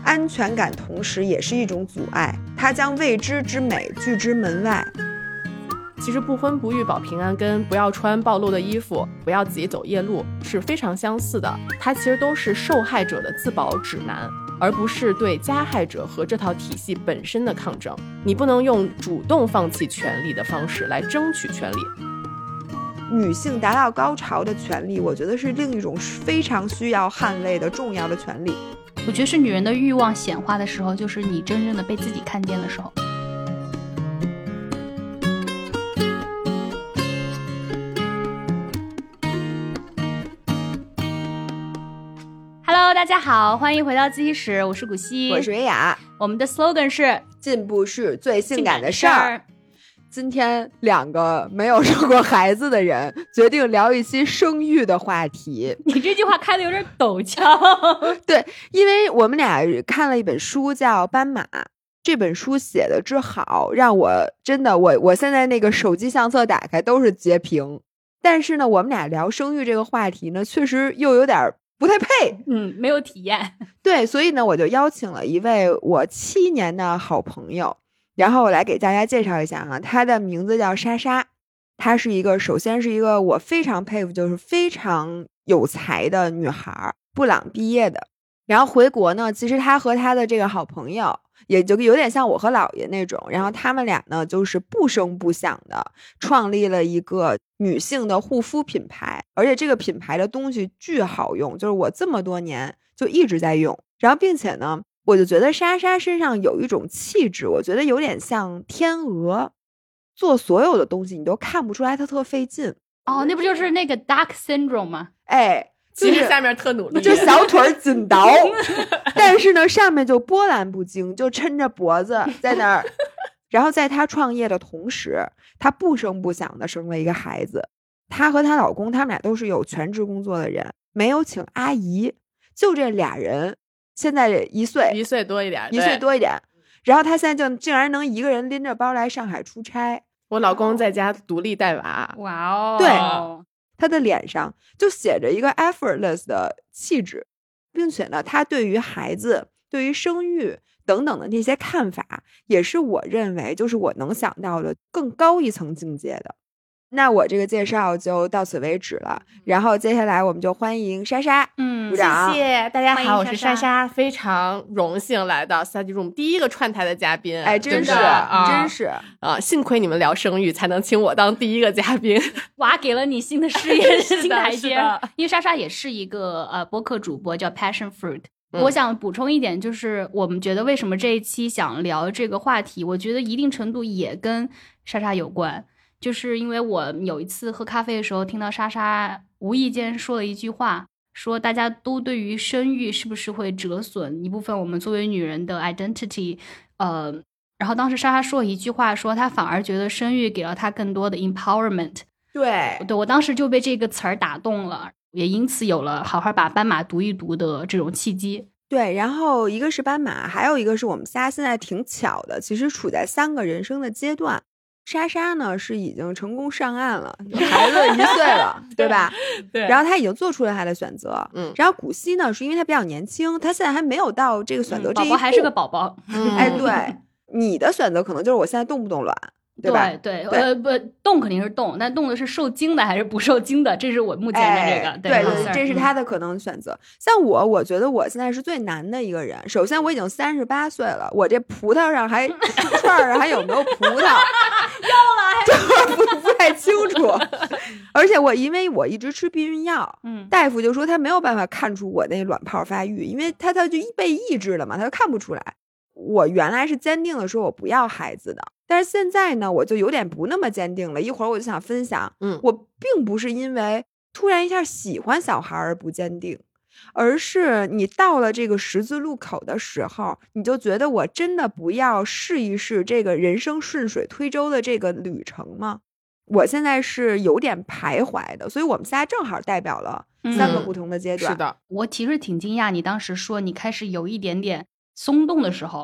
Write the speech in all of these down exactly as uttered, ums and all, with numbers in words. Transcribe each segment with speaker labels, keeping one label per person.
Speaker 1: 安全感同时也是一种阻碍，它将未知之美拒之门外。
Speaker 2: 其实不婚不育保平安跟不要穿暴露的衣服，不要自己走夜路是非常相似的，它其实都是受害者的自保指南，而不是对加害者和这套体系本身的抗争。你不能用主动放弃权利的方式来争取权利。
Speaker 1: 女性达到高潮的权利，我觉得是另一种非常需要捍卫的重要的权利。
Speaker 3: 我觉得是女人的欲望显化的时候，就是你真正的被自己看见的时候。Hello， 大家好，欢迎回到自习室，我是古希，
Speaker 1: 我是维雅。
Speaker 3: 我们的 slogan 是
Speaker 1: 进步是最性感的事儿。今天两个没有生过孩子的人决定聊一期生育的话题。
Speaker 3: 你这句话开的有点陡峭。
Speaker 1: 对，因为我们俩看了一本书叫《斑马》，这本书写的之好，让我真的我我现在那个手机相册打开都是截屏。但是呢，我们俩聊生育这个话题呢，确实又有点不太配，
Speaker 3: 嗯，没有体验。
Speaker 1: 对，所以呢，我就邀请了一位我七年的好朋友。然后我来给大家介绍一下啊，她的名字叫莎莎，她是一个首先是一个我非常佩服，就是非常有才的女孩，布朗毕业的。然后回国呢，其实她和她的这个好朋友，也就有点像我和姥爷那种，然后他们俩呢就是不声不响的创立了一个女性的护肤品牌，而且这个品牌的东西巨好用，就是我这么多年就一直在用。然后并且呢，我就觉得莎莎身上有一种气质，我觉得有点像天鹅，做所有的东西你都看不出来她特费劲。
Speaker 3: 哦，那不就是那个 dark syndrome 吗？
Speaker 1: 哎，就是
Speaker 2: 其实下面特努力，
Speaker 1: 就小腿紧倒，但是呢上面就波澜不惊，就抻着脖子在那儿。然后在她创业的同时，她不声不响的生了一个孩子。她和她老公他们俩都是有全职工作的人，没有请阿姨，就这俩人。现在一岁
Speaker 2: 一岁多一点，
Speaker 1: 一岁多一点，然后他现在就竟然能一个人拎着包来上海出差。
Speaker 2: 我老公在家独立带娃。
Speaker 3: 哇哦，
Speaker 1: 对，他的脸上就写着一个 effortless 的气质，并且呢，他对于孩子、对于生育等等的那些看法，也是我认为就是我能想到的更高一层境界的。那我这个介绍就到此为止了，然后接下来我们就欢迎莎莎。
Speaker 3: 嗯，
Speaker 1: 鼓掌。
Speaker 2: 谢谢大家好，我是莎
Speaker 3: 莎
Speaker 2: 莎，非常荣幸来到 Study Room 第一个串台的嘉宾。
Speaker 1: 哎，真是，
Speaker 2: 啊、
Speaker 1: 真是
Speaker 2: 啊！幸亏你们聊生育，才能请我当第一个嘉宾，
Speaker 3: 娃给了你新的事业新台阶。因为莎莎也是一个呃播客主播，叫 Passion Fruit。
Speaker 2: 嗯、
Speaker 3: 我想补充一点，就是我们觉得为什么这一期想聊这个话题，我觉得一定程度也跟莎莎有关。就是因为我有一次喝咖啡的时候，听到莎莎无意间说了一句话，说大家都对于生育是不是会折损一部分我们作为女人的 identity， 呃，然后当时莎莎说了一句话，说她反而觉得生育给了她更多的 empowerment。
Speaker 1: 对，
Speaker 3: 对，我当时就被这个词儿打动了，也因此有了好好把斑马读一读的这种契机。
Speaker 1: 对，然后一个是斑马，还有一个是我们仨现在挺巧的，其实处在三个人生的阶段。莎莎呢是已经成功上岸了，孩子一岁了，对吧？
Speaker 2: 对。
Speaker 1: 然后他已经做出了他的选择，
Speaker 2: 嗯。
Speaker 1: 然后古希呢，是因为他比较年轻，他现在还没有到这个选择这一步，
Speaker 3: 嗯、宝宝还是个宝宝。
Speaker 1: 嗯、哎，对，你的选择可能就是我现在动不动卵。对吧？
Speaker 3: 对对，呃不，动肯定是动，但动的是受精的还是不受精的，这是我目前的这个。
Speaker 1: 哎、对对，这是他的可能选择。嗯、像我，我觉得我现在是最难的一个人。首先，我已经三十八岁了，我这葡萄上还串上还有没有葡萄？
Speaker 3: 要了，
Speaker 1: 就是不不太清楚。而且我因为我一直吃避孕药，
Speaker 3: 嗯，
Speaker 1: 大夫就说他没有办法看出我那卵泡发育，因为他他就被抑制了嘛，他就看不出来。我原来是坚定的说我不要孩子的，但是现在呢，我就有点不那么坚定了。一会儿我就想分享，
Speaker 2: 嗯，
Speaker 1: 我并不是因为突然一下喜欢小孩而不坚定，而是你到了这个十字路口的时候，你就觉得我真的不要试一试这个人生顺水推舟的这个旅程吗？我现在是有点徘徊的，所以我们仨正好代表了三个不同的阶段。
Speaker 2: 嗯、是的，
Speaker 3: 我其实挺惊讶，你当时说你开始有一点点松动的时候，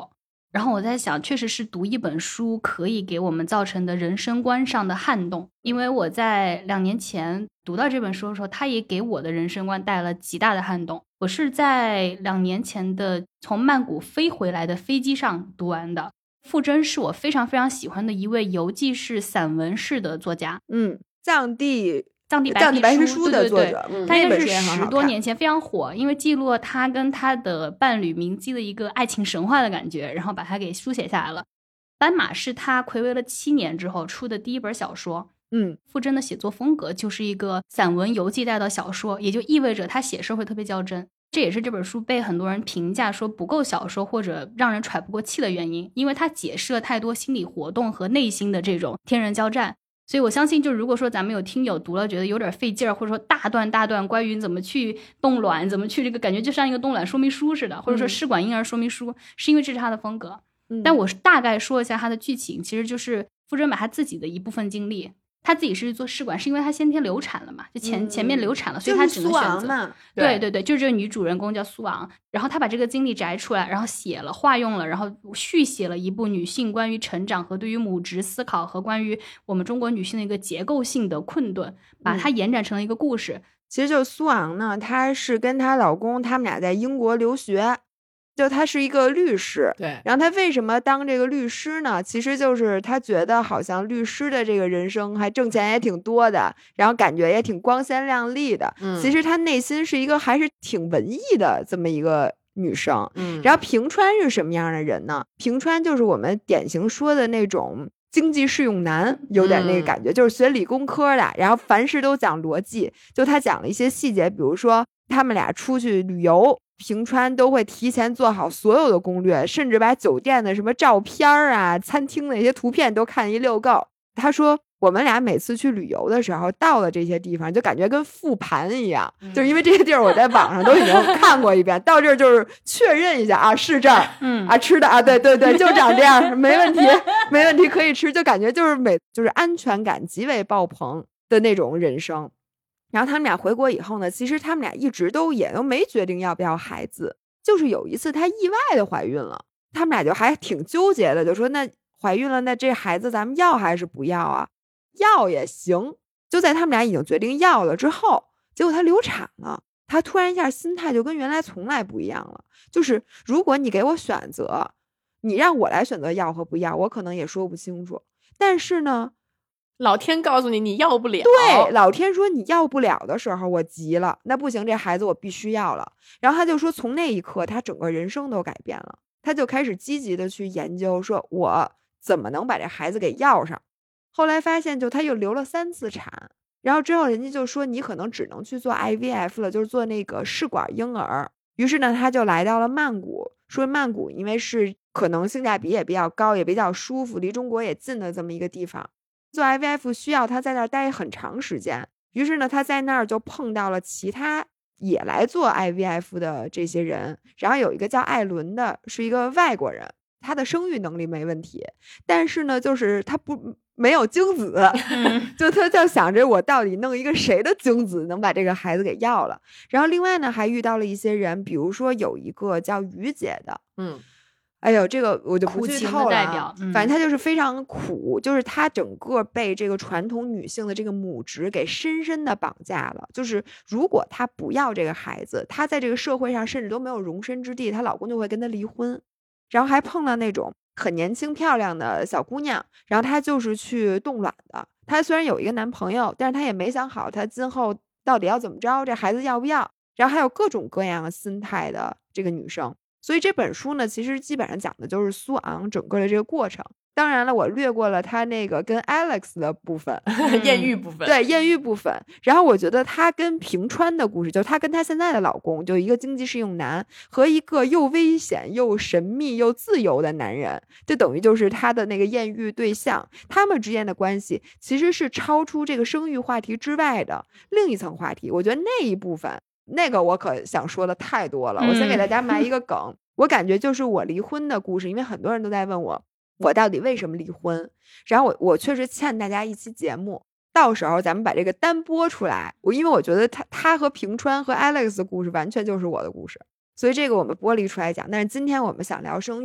Speaker 3: 然后我在想，确实是读一本书可以给我们造成的人生观上的撼动。因为我在两年前读到这本书的时候，它也给我的人生观带来了极大的撼动。我是在两年前的从曼谷飞回来的飞机上读完的。傅真是我非常非常喜欢的一位游记式散文式的作家。
Speaker 1: 嗯，藏地
Speaker 3: 藏地
Speaker 1: 白
Speaker 3: 皮
Speaker 1: 书, 书的作者，
Speaker 3: 对对对，他应该是十多年前非常火，因为记录了他跟他的伴侣明基的一个爱情神话的感觉，然后把它给书写下来了。斑马是他睽违了七年之后出的第一本小说。
Speaker 1: 嗯，
Speaker 3: 傅真的写作风格就是一个散文游记带到小说，也就意味着他写事会特别较真。这也是这本书被很多人评价说不够小说或者让人喘不过气的原因，因为它解释了太多心理活动和内心的这种天人交战。所以我相信，就如果说咱们有听友读了觉得有点费劲儿，或者说大段大段关于怎么去冻卵，怎么去这个感觉就像一个冻卵说明书似的，或者说试管婴儿说明书，嗯、是因为这是他的风格。嗯、但我大概说一下他的剧情，其实就是傅真把他自己的一部分经历。他自己是做试管，是因为他先天流产了嘛，就前、嗯、前面流产了，所以他只能选择。
Speaker 1: 嘛
Speaker 3: 对对对，就是这个女主人公叫苏昂，然后他把这个经历摘出来，然后写了、化用了，然后续写了一部女性关于成长和对于母职思考和关于我们中国女性的一个结构性的困顿，把它延展成了一个故事。嗯、
Speaker 1: 其实就是苏昂呢，她是跟她老公他们俩在英国留学。就他是一个律师，
Speaker 2: 对，
Speaker 1: 然后他为什么当这个律师呢？其实就是他觉得好像律师的这个人生还挣钱也挺多的，然后感觉也挺光鲜亮丽的。嗯，其实他内心是一个还是挺文艺的这么一个女生。嗯，然后平川是什么样的人呢？平川就是我们典型说的那种经济适用男，有点那个感觉，嗯、就是学理工科的，然后凡事都讲逻辑。就他讲了一些细节，比如说他们俩出去旅游。平川都会提前做好所有的攻略，甚至把酒店的什么照片啊、餐厅的一些图片都看一溜够。他说我们俩每次去旅游的时候，到了这些地方就感觉跟复盘一样，嗯、就是因为这些地儿我在网上都已经看过一遍，到这儿就是确认一下啊，是这儿，嗯啊吃的啊，对对对，就长这样，没问题，没问题，可以吃，就感觉就是每就是安全感极为爆棚的那种人生。然后他们俩回国以后呢，其实他们俩一直都也都没决定要不要孩子，就是有一次她意外的怀孕了，他们俩就还挺纠结的，就说那怀孕了，那这孩子咱们要还是不要啊？要也行。就在他们俩已经决定要了之后，结果她流产了，她突然一下心态就跟原来从来不一样了，就是如果你给我选择，你让我来选择要和不要，我可能也说不清楚，但是呢
Speaker 2: 老天告诉你你要不了，
Speaker 1: 对，老天说你要不了的时候，我急了，那不行，这孩子我必须要了。然后他就说，从那一刻，他整个人生都改变了，他就开始积极的去研究，说我怎么能把这孩子给要上。后来发现，就他又流了三次产，然后之后人家就说你可能只能去做 I V F 了，就是做那个试管婴儿。于是呢，他就来到了曼谷，说曼谷因为是可能性价比也比较高，也比较舒服，离中国也近的这么一个地方。做 I V F 需要他在那儿待很长时间，于是呢，他在那儿就碰到了其他也来做 I V F 的这些人，然后有一个叫艾伦的，是一个外国人，他的生育能力没问题，但是呢，就是他不没有精子，就他就想着我到底弄一个谁的精子能把这个孩子给要了。然后另外呢，还遇到了一些人，比如说有一个叫于姐的，嗯。哎呦，这个我就不剧透了、啊嗯、反正她就是非常苦，就是她整个被这个传统女性的这个母职给深深的绑架了，就是如果她不要这个孩子，她在这个社会上甚至都没有容身之地，她老公就会跟她离婚。然后还碰到那种很年轻漂亮的小姑娘，然后她就是去冻卵的，她虽然有一个男朋友，但是她也没想好她今后到底要怎么着，这孩子要不要，然后还有各种各样心态的这个女生。所以这本书呢，其实基本上讲的就是苏昂整个的这个过程。当然了，我略过了他那个跟 Alex 的部分，
Speaker 2: 艳遇部分，
Speaker 1: 对，艳遇部分。然后我觉得他跟平川的故事，就是他跟他现在的老公，就一个经济适用男和一个又危险又神秘又自由的男人，就等于就是他的那个艳遇对象，他们之间的关系其实是超出这个生育话题之外的另一层话题。我觉得那一部分。那个我可想说的太多了，我先给大家埋一个梗、嗯、我感觉就是我离婚的故事，因为很多人都在问我我到底为什么离婚，然后我我确实欠大家一期节目，到时候咱们把这个单播出来，我因为我觉得他他和平川和 Alex 的故事完全就是我的故事，所以这个我们剥离出来讲。但是今天我们想聊生育，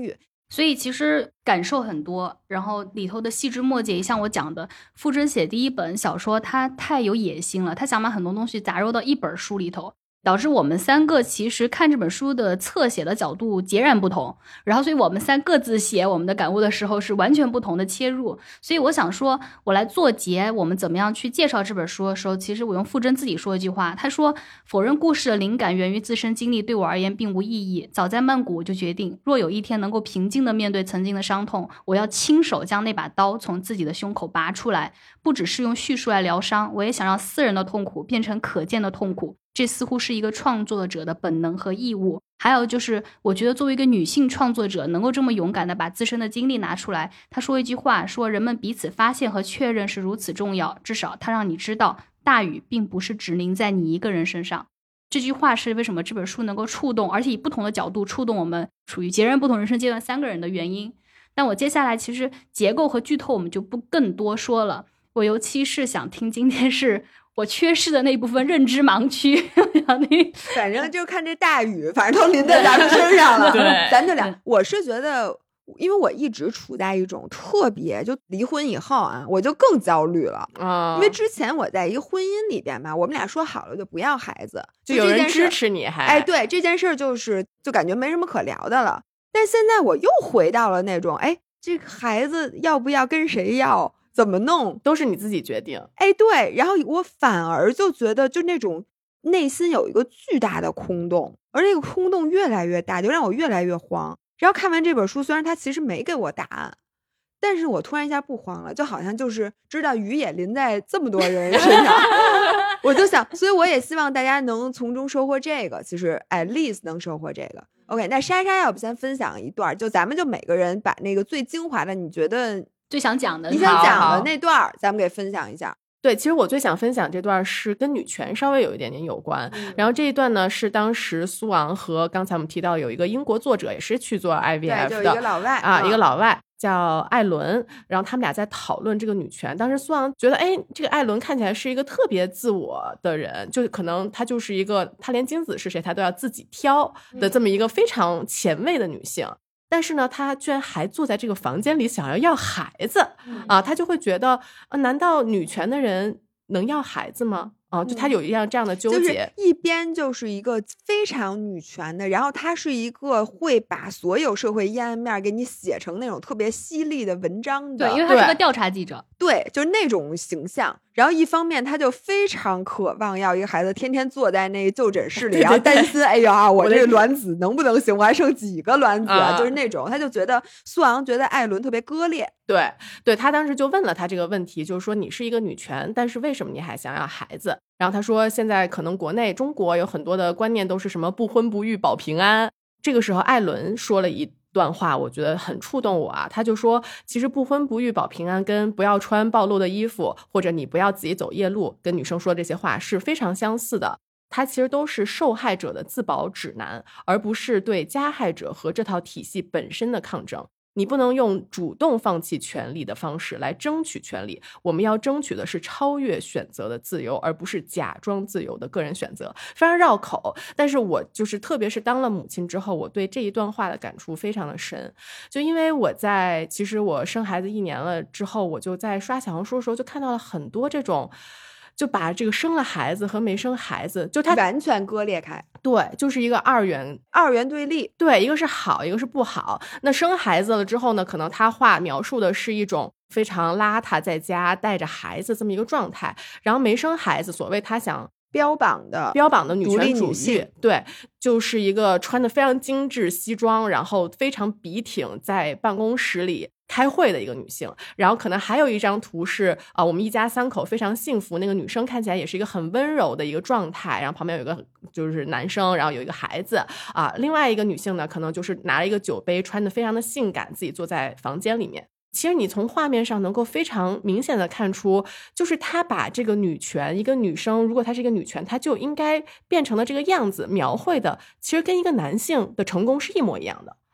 Speaker 3: 所以其实感受很多，然后里头的细枝末节，像我讲的，傅真写第一本小说，他太有野心了，他想把很多东西杂糅到一本书里头，导致我们三个其实看这本书的侧写的角度截然不同，然后所以我们三各自写我们的感悟的时候是完全不同的切入。所以我想说，我来做结我们怎么样去介绍这本书的时候，其实我用傅真自己说一句话，他说否认故事的灵感源于自身经历对我而言并无意义，早在曼谷我就决定，若有一天能够平静地面对曾经的伤痛，我要亲手将那把刀从自己的胸口拔出来，不只是用叙述来疗伤，我也想让私人的痛苦变成可见的痛苦，这似乎是一个创作者的本能和义务。还有就是我觉得作为一个女性创作者能够这么勇敢的把自身的经历拿出来，她说一句话，说人们彼此发现和确认是如此重要，至少她让你知道大雨并不是只淋在你一个人身上。这句话是为什么这本书能够触动，而且以不同的角度触动我们处于截然不同人生阶段三个人的原因。但我接下来其实结构和剧透我们就不更多说了，我尤其是想听今天是我缺失的那部分认知盲区
Speaker 1: 反正就看这大雨反正都淋在咱们身上了
Speaker 2: 对，
Speaker 1: 咱就聊。我是觉得因为我一直处在一种特别就离婚以后啊我就更焦虑了、
Speaker 2: 嗯、
Speaker 1: 因为之前我在一个婚姻里边嘛，我们俩说好了就不要孩子，
Speaker 2: 就有人支持你还
Speaker 1: 哎，对这件事就是就感觉没什么可聊的了。但现在我又回到了那种哎，这个孩子要不要跟谁要怎么弄
Speaker 2: 都是你自己决定。
Speaker 1: 哎，对，然后我反而就觉得就那种内心有一个巨大的空洞，而这个空洞越来越大，就让我越来越慌。然后看完这本书，虽然它其实没给我答案，但是我突然一下不慌了，就好像就是知道雨也淋在这么多人身上我就想，所以我也希望大家能从中收获这个，其实 at least 能收获这个。 OK， 那莎莎要不先分享一段，就咱们就每个人把那个最精华的你觉得
Speaker 3: 最想讲的
Speaker 1: 你想讲的那段咱们给分享一下。
Speaker 2: 对，其实我最想分享这段是跟女权稍微有一点点有关、嗯、然后这一段呢是当时苏昂和刚才我们提到有一个英国作者也是去做 I V F 的，
Speaker 1: 对，就一个老外
Speaker 2: 啊、
Speaker 1: 嗯、
Speaker 2: 一个老外叫艾伦，然后他们俩在讨论这个女权。当时苏昂觉得哎，这个艾伦看起来是一个特别自我的人，就可能他就是一个他连金子是谁他都要自己挑的这么一个非常前卫的女性、嗯，但是呢他居然还坐在这个房间里想要要孩子、嗯、啊，他就会觉得、呃、难道女权的人能要孩子吗？啊，就他有一样这样的纠结、
Speaker 1: 就是一边就是一个非常女权的，然后他是一个会把所有社会阴暗面给你写成那种特别犀利的文章的，
Speaker 3: 对，因为他是个调查记者，
Speaker 1: 对，就是那种形象。然后一方面他就非常渴望要一个孩子，天天坐在那个就诊室里，然后担心哎呀我这个卵子能不能行，我还剩几个卵子啊、嗯、就是那种，他就觉得苏昂觉得艾伦特别割裂。
Speaker 2: 对对，他当时就问了他这个问题，就是说你是一个女权，但是为什么你还想要孩子？然后他说现在可能国内中国有很多的观念都是什么不婚不育保平安。这个时候艾伦说了一段话我觉得很触动我啊，他就说其实不婚不育保平安跟不要穿暴露的衣服或者你不要自己走夜路跟女生说这些话是非常相似的，它其实都是受害者的自保指南，而不是对加害者和这套体系本身的抗争。你不能用主动放弃权利的方式来争取权利，我们要争取的是超越选择的自由，而不是假装自由的个人选择。非常绕口，但是我就是特别是当了母亲之后，我对这一段话的感触非常的深。就因为我在其实我生孩子一年了之后，我就在刷小红书的时候就看到了很多这种就把这个生了孩子和没生孩子就他
Speaker 1: 完全割裂开，
Speaker 2: 对，就是一个二元
Speaker 1: 二元对立，
Speaker 2: 对，一个是好一个是不好。那生孩子了之后呢，可能他话描述的是一种非常邋遢在家带着孩子这么一个状态，然后没生孩子所谓他想
Speaker 1: 标榜的
Speaker 2: 标榜的女权主义，对，就是一个穿的非常精致西装，然后非常笔挺在办公室里开会的一个女性。然后可能还有一张图是啊、呃，我们一家三口非常幸福，那个女生看起来也是一个很温柔的一个状态，然后旁边有一个就是男生，然后有一个孩子啊、呃。另外一个女性呢，可能就是拿了一个酒杯，穿的非常的性感，自己坐在房间里面。其实你从画面上能够非常明显的看出，就是她把这个女权，一个女生如果她是一个女权，她就应该变成的这个样子描绘的其实跟一个男性的成功是一模一样的。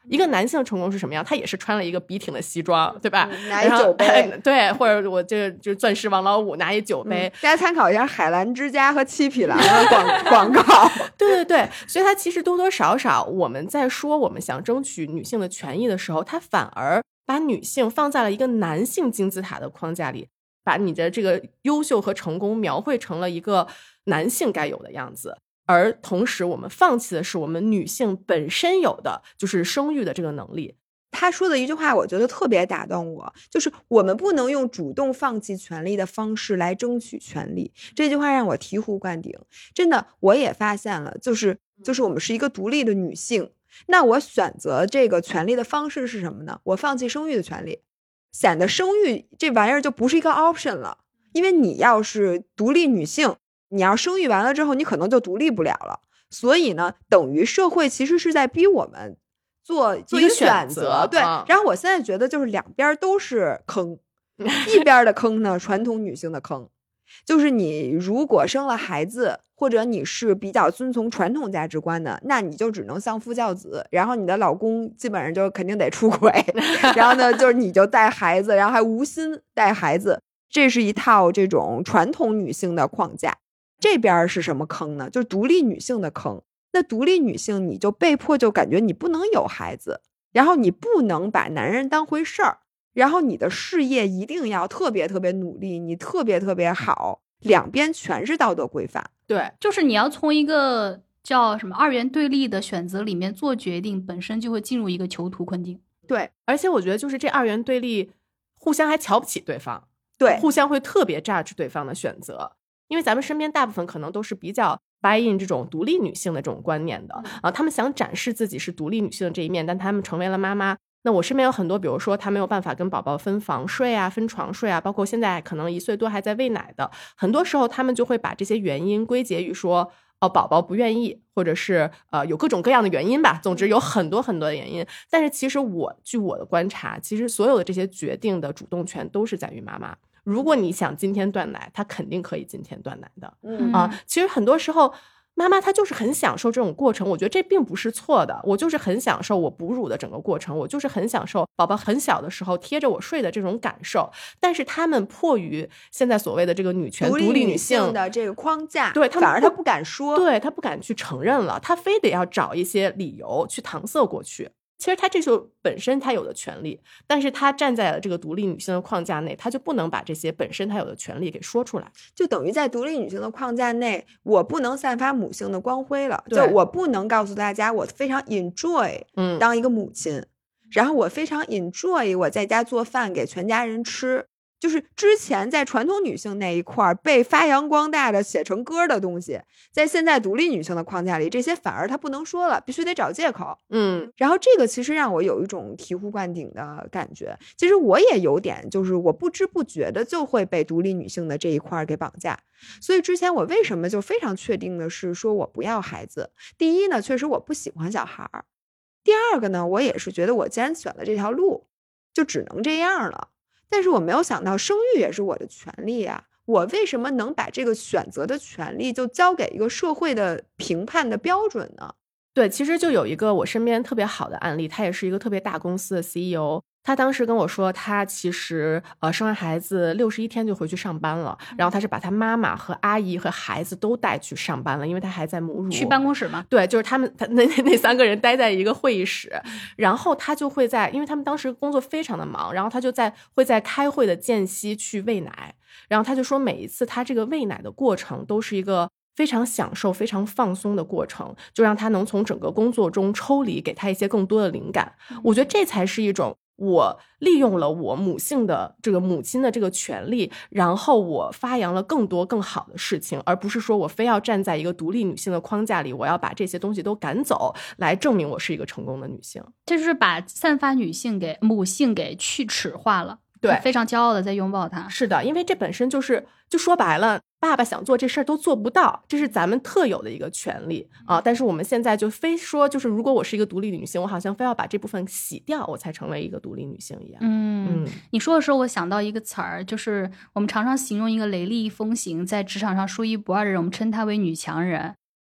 Speaker 2: 一个男性成功是什么样？他也是穿了一个笔挺的西装，对吧？
Speaker 1: 嗯、拿一酒杯，
Speaker 2: 对，或者我这个就钻石王老五拿一酒杯、
Speaker 1: 嗯。大家参考一下海澜之家和七匹狼的广广告。
Speaker 2: 对对对，所以他其实多多少少我们在说我们想争取女性的权益的时候，他反而把女性放在了一个男性金字塔的框架里，把你的这个优秀和成功描绘成了一个男性该有的样子。而同时我们放弃的是我们女性本身有的就是生育的这个能力。
Speaker 1: 他说的一句话我觉得特别打动我，就是我们不能用主动放弃权利的方式来争取权利。这句话让我醍醐灌顶，真的我也发现了，就是就是我们是一个独立的女性，那我选择这个权利的方式是什么呢？我放弃生育的权利，显得生育这玩意儿就不是一个 option 了。因为你要是独立女性，你要生育完了之后你可能就独立不了了，所以呢等于社会其实是在逼我们做做一个选择。对、嗯、然后我现在觉得就是两边都是坑一边的坑呢传统女性的坑，就是你如果生了孩子或者你是比较遵从传统价值观的，那你就只能相夫教子，然后你的老公基本上就肯定得出轨然后呢就是你就带孩子，然后还无心带孩子，这是一套这种传统女性的框架。这边是什么坑呢？就是独立女性的坑。那独立女性你就被迫就感觉你不能有孩子，然后你不能把男人当回事儿，然后你的事业一定要特别特别努力，你特别特别好，两边全是道德规范。
Speaker 2: 对，
Speaker 3: 就是你要从一个叫什么二元对立的选择里面做决定，本身就会进入一个囚徒困境。
Speaker 2: 对，而且我觉得就是这二元对立互相还瞧不起对方，
Speaker 1: 对，
Speaker 2: 互相会特别 judge 对方的选择。因为咱们身边大部分可能都是比较 buy in 这种独立女性的这种观念的啊，他们想展示自己是独立女性的这一面，但他们成为了妈妈。那我身边有很多，比如说他没有办法跟宝宝分房睡啊，分床睡啊，包括现在可能一岁多还在喂奶的，很多时候他们就会把这些原因归结于说哦，宝宝不愿意，或者是呃有各种各样的原因吧，总之有很多很多的原因。但是其实我据我的观察，其实所有的这些决定的主动权都是在于妈妈。如果你想今天断奶，她肯定可以今天断奶的。
Speaker 1: 嗯
Speaker 2: 啊，其实很多时候妈妈她就是很享受这种过程，我觉得这并不是错的。我就是很享受我哺乳的整个过程，我就是很享受宝宝很小的时候贴着我睡的这种感受。但是他们迫于现在所谓的这个女权独立女性
Speaker 1: 的这个框架，
Speaker 2: 对，
Speaker 1: 反而她不敢说，
Speaker 2: 对，她不敢去承认了，她非得要找一些理由去搪塞过去。其实他这就本身他有的权利，但是他站在了这个独立女性的框架内，他就不能把这些本身他有的权利给说出来，
Speaker 1: 就等于在独立女性的框架内，我不能散发母性的光辉了，就我不能告诉大家我非常 enjoy 当一个母亲、嗯、然后我非常 enjoy 我在家做饭给全家人吃，就是之前在传统女性那一块被发扬光大的写成歌的东西，在现在独立女性的框架里，这些反而她不能说了，必须得找借口。
Speaker 2: 嗯，
Speaker 1: 然后这个其实让我有一种醍醐灌顶的感觉。其实我也有点，就是我不知不觉的就会被独立女性的这一块给绑架。所以之前我为什么就非常确定的是说我不要孩子？第一呢，确实我不喜欢小孩儿。第二个呢，我也是觉得我既然选了这条路，就只能这样了。但是我没有想到生育也是我的权利啊，我为什么能把这个选择的权利就交给一个社会的评判的标准呢？
Speaker 2: 对，其实就有一个我身边特别好的案例，他也是一个特别大公司的 C E O， 他当时跟我说他其实呃生完孩子六十一天就回去上班了，然后他是把他妈妈和阿姨和孩子都带去上班了，因为他还在母乳。
Speaker 3: 去办公室吗？
Speaker 2: 对，就是他们他那那三个人待在一个会议室，然后他就会在，因为他们当时工作非常的忙，然后他就在会在开会的间隙去喂奶，然后他就说每一次他这个喂奶的过程都是一个非常享受非常放松的过程，就让他能从整个工作中抽离，给他一些更多的灵感。我觉得这才是一种我利用了我母性的这个母亲的这个权利，然后我发扬了更多更好的事情，而不是说我非要站在一个独立女性的框架里，我要把这些东西都赶走来证明我是一个成功的女性。
Speaker 3: 这就是把散发女性给母性给去耻化了。
Speaker 2: 对，
Speaker 3: 非常骄傲的在拥抱它。
Speaker 2: 是的，因为这本身就是就说白了，爸爸想做这事儿都做不到，这是咱们特有的一个权利啊。但是我们现在就非说，就是如果我是一个独立女性，我好像非要把这部分洗掉，我才成为一个独立女性一样。
Speaker 3: 嗯，嗯你说的时候，我想到一个词儿，就是我们常常形容一个雷厉风行，在职场上说一不二的人，我们称她为女强人。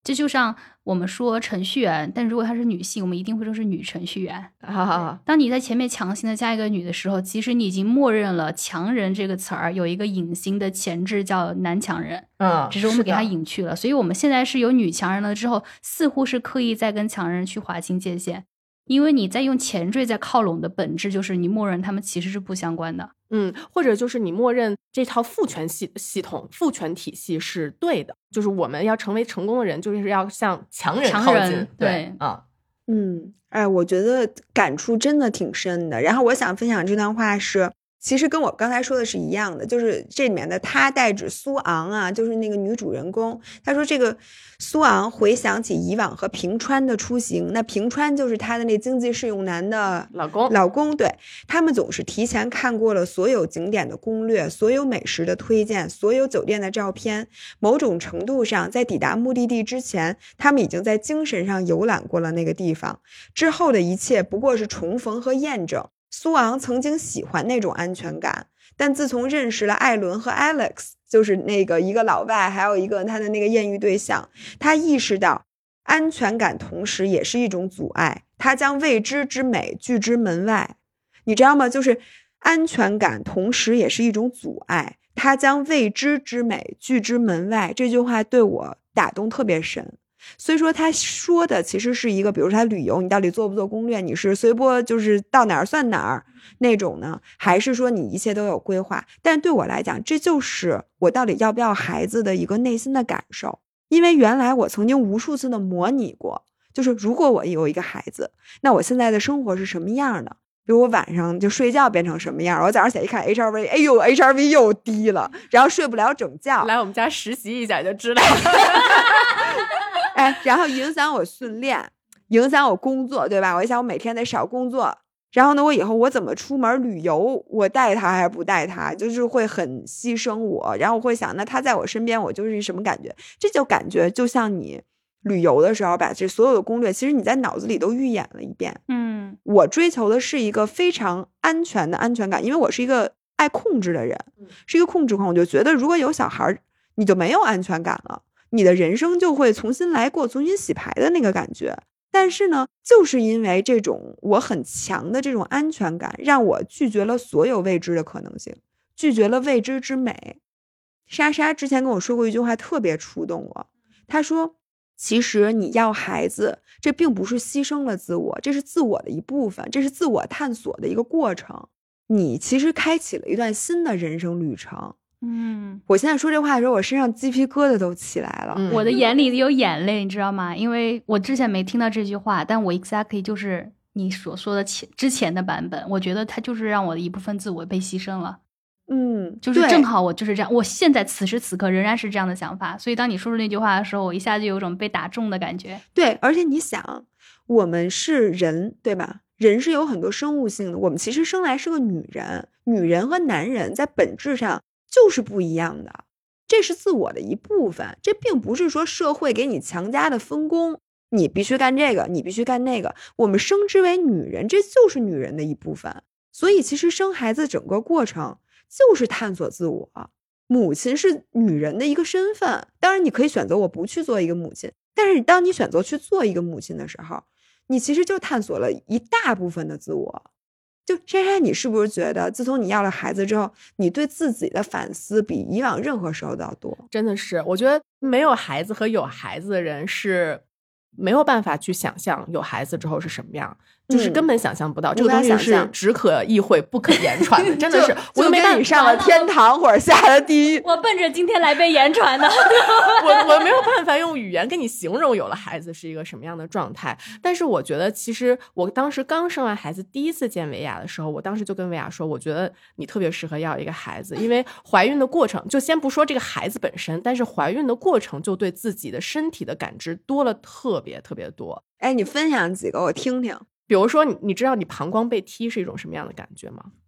Speaker 3: 这就像我们说程序员，但如果她是女性，我们一定会说是女程序员。
Speaker 2: 啊，
Speaker 3: 当你在前面强行的加一个女的时候，其实你已经默认了强人这个词儿有一个隐形的前置叫男强人，
Speaker 2: 嗯，
Speaker 3: 只是我们给它隐去了。所以我们现在是有女强人了之后，似乎是刻意在跟强人去划清界限。因为你在用前缀在靠拢的本质就是你默认他们其实是不相关的。
Speaker 2: 嗯，或者就是你默认这套父权系系统父权体系是对的，就是我们要成为成功的人就是要向强人靠近。对啊，
Speaker 1: 嗯，哎，我觉得感触真的挺深的。然后我想分享这段话是其实跟我刚才说的是一样的，就是这里面的他代指苏昂啊，就是那个女主人公。她说这个苏昂回想起以往和平川的出行，那平川就是她的那经济适用男的
Speaker 2: 老公，
Speaker 1: 老公，对，他们总是提前看过了所有景点的攻略，所有美食的推荐，所有酒店的照片。某种程度上，在抵达目的地之前，他们已经在精神上游览过了那个地方，之后的一切不过是重逢和验证。苏昂曾经喜欢那种安全感，但自从认识了艾伦和 Alex， 就是那个一个老外还有一个他的那个艳遇对象，他意识到安全感同时也是一种阻碍，他将未知之美拒之门外。你知道吗？就是安全感同时也是一种阻碍，他将未知之美拒之门外，这句话对我打动特别深。所以说他说的其实是一个，比如说他旅游你到底做不做攻略，你是随波就是到哪儿算哪儿那种呢，还是说你一切都有规划。但对我来讲，这就是我到底要不要孩子的一个内心的感受。因为原来我曾经无数次的模拟过，就是如果我有一个孩子，那我现在的生活是什么样的，比如我晚上就睡觉变成什么样，我早上起来一看 H R V， 哎呦 H R V 又低了，然后睡不了整觉。
Speaker 2: 来我们家实习一下就知道了
Speaker 1: 哎，然后影响我训练，影响我工作，对吧？我一想我每天得少工作，然后呢，我以后我怎么出门旅游，我带他还是不带他，就是会很牺牲我。然后我会想，那他在我身边，我就是什么感觉？这就感觉就像你旅游的时候，把这所有的攻略，其实你在脑子里都预演了一遍。
Speaker 3: 嗯，
Speaker 1: 我追求的是一个非常安全的安全感，因为我是一个爱控制的人，是一个控制狂。我就觉得，如果有小孩，你就没有安全感了。你的人生就会重新来过，重新洗牌的那个感觉。但是呢，就是因为这种我很强的这种安全感，让我拒绝了所有未知的可能性，拒绝了未知之美。莎莎之前跟我说过一句话，特别触动我。她说，其实你要孩子，这并不是牺牲了自我，这是自我的一部分，这是自我探索的一个过程。你其实开启了一段新的人生旅程。
Speaker 3: 嗯，
Speaker 1: 我现在说这话的时候，我身上鸡皮疙瘩都起来了。
Speaker 2: 嗯、
Speaker 3: 我的眼里有眼泪，你知道吗？因为我之前没听到这句话，但我 exactly 就是你所说的前之前的版本。我觉得它就是让我的一部分自我被牺牲了。
Speaker 1: 嗯，
Speaker 3: 就是正好我就是这样，我现在此时此刻仍然是这样的想法。所以当你说出那句话的时候，我一下就有种被打中的感觉。
Speaker 1: 对，而且你想，我们是人，对吧？人是有很多生物性的，我们其实生来是个女人，女人和男人在本质上就是不一样的，这是自我的一部分，这并不是说社会给你强加的分工，你必须干这个，你必须干那个。我们生之为女人，这就是女人的一部分。所以其实生孩子整个过程就是探索自我。母亲是女人的一个身份，当然你可以选择我不去做一个母亲，但是当你选择去做一个母亲的时候，你其实就探索了一大部分的自我。就珊珊，你是不是觉得自从你要了孩子之后，你对自己的反思比以往任何时候都要多？
Speaker 2: 真的是，我觉得没有孩子和有孩子的人是没有办法去想象有孩子之后是什么样，就是根本想象不到、嗯、这个东西是只可意会不可言传的真的是我
Speaker 1: 就跟你上了天堂或者下了地狱，
Speaker 3: 我奔着今天来被言传的
Speaker 2: 我我没有办法用语言跟你形容有了孩子是一个什么样的状态。但是我觉得其实我当时刚生完孩子第一次见维亚的时候，我当时就跟维亚说，我觉得你特别适合要一个孩子，因为怀孕的过程就先不说这个孩子本身，但是怀孕的过程就对自己的身体的感知多了特别特别多。
Speaker 1: 哎，你分享几个我听听。
Speaker 2: 比如说你你知道你膀胱被踢是一种什么样的感觉吗？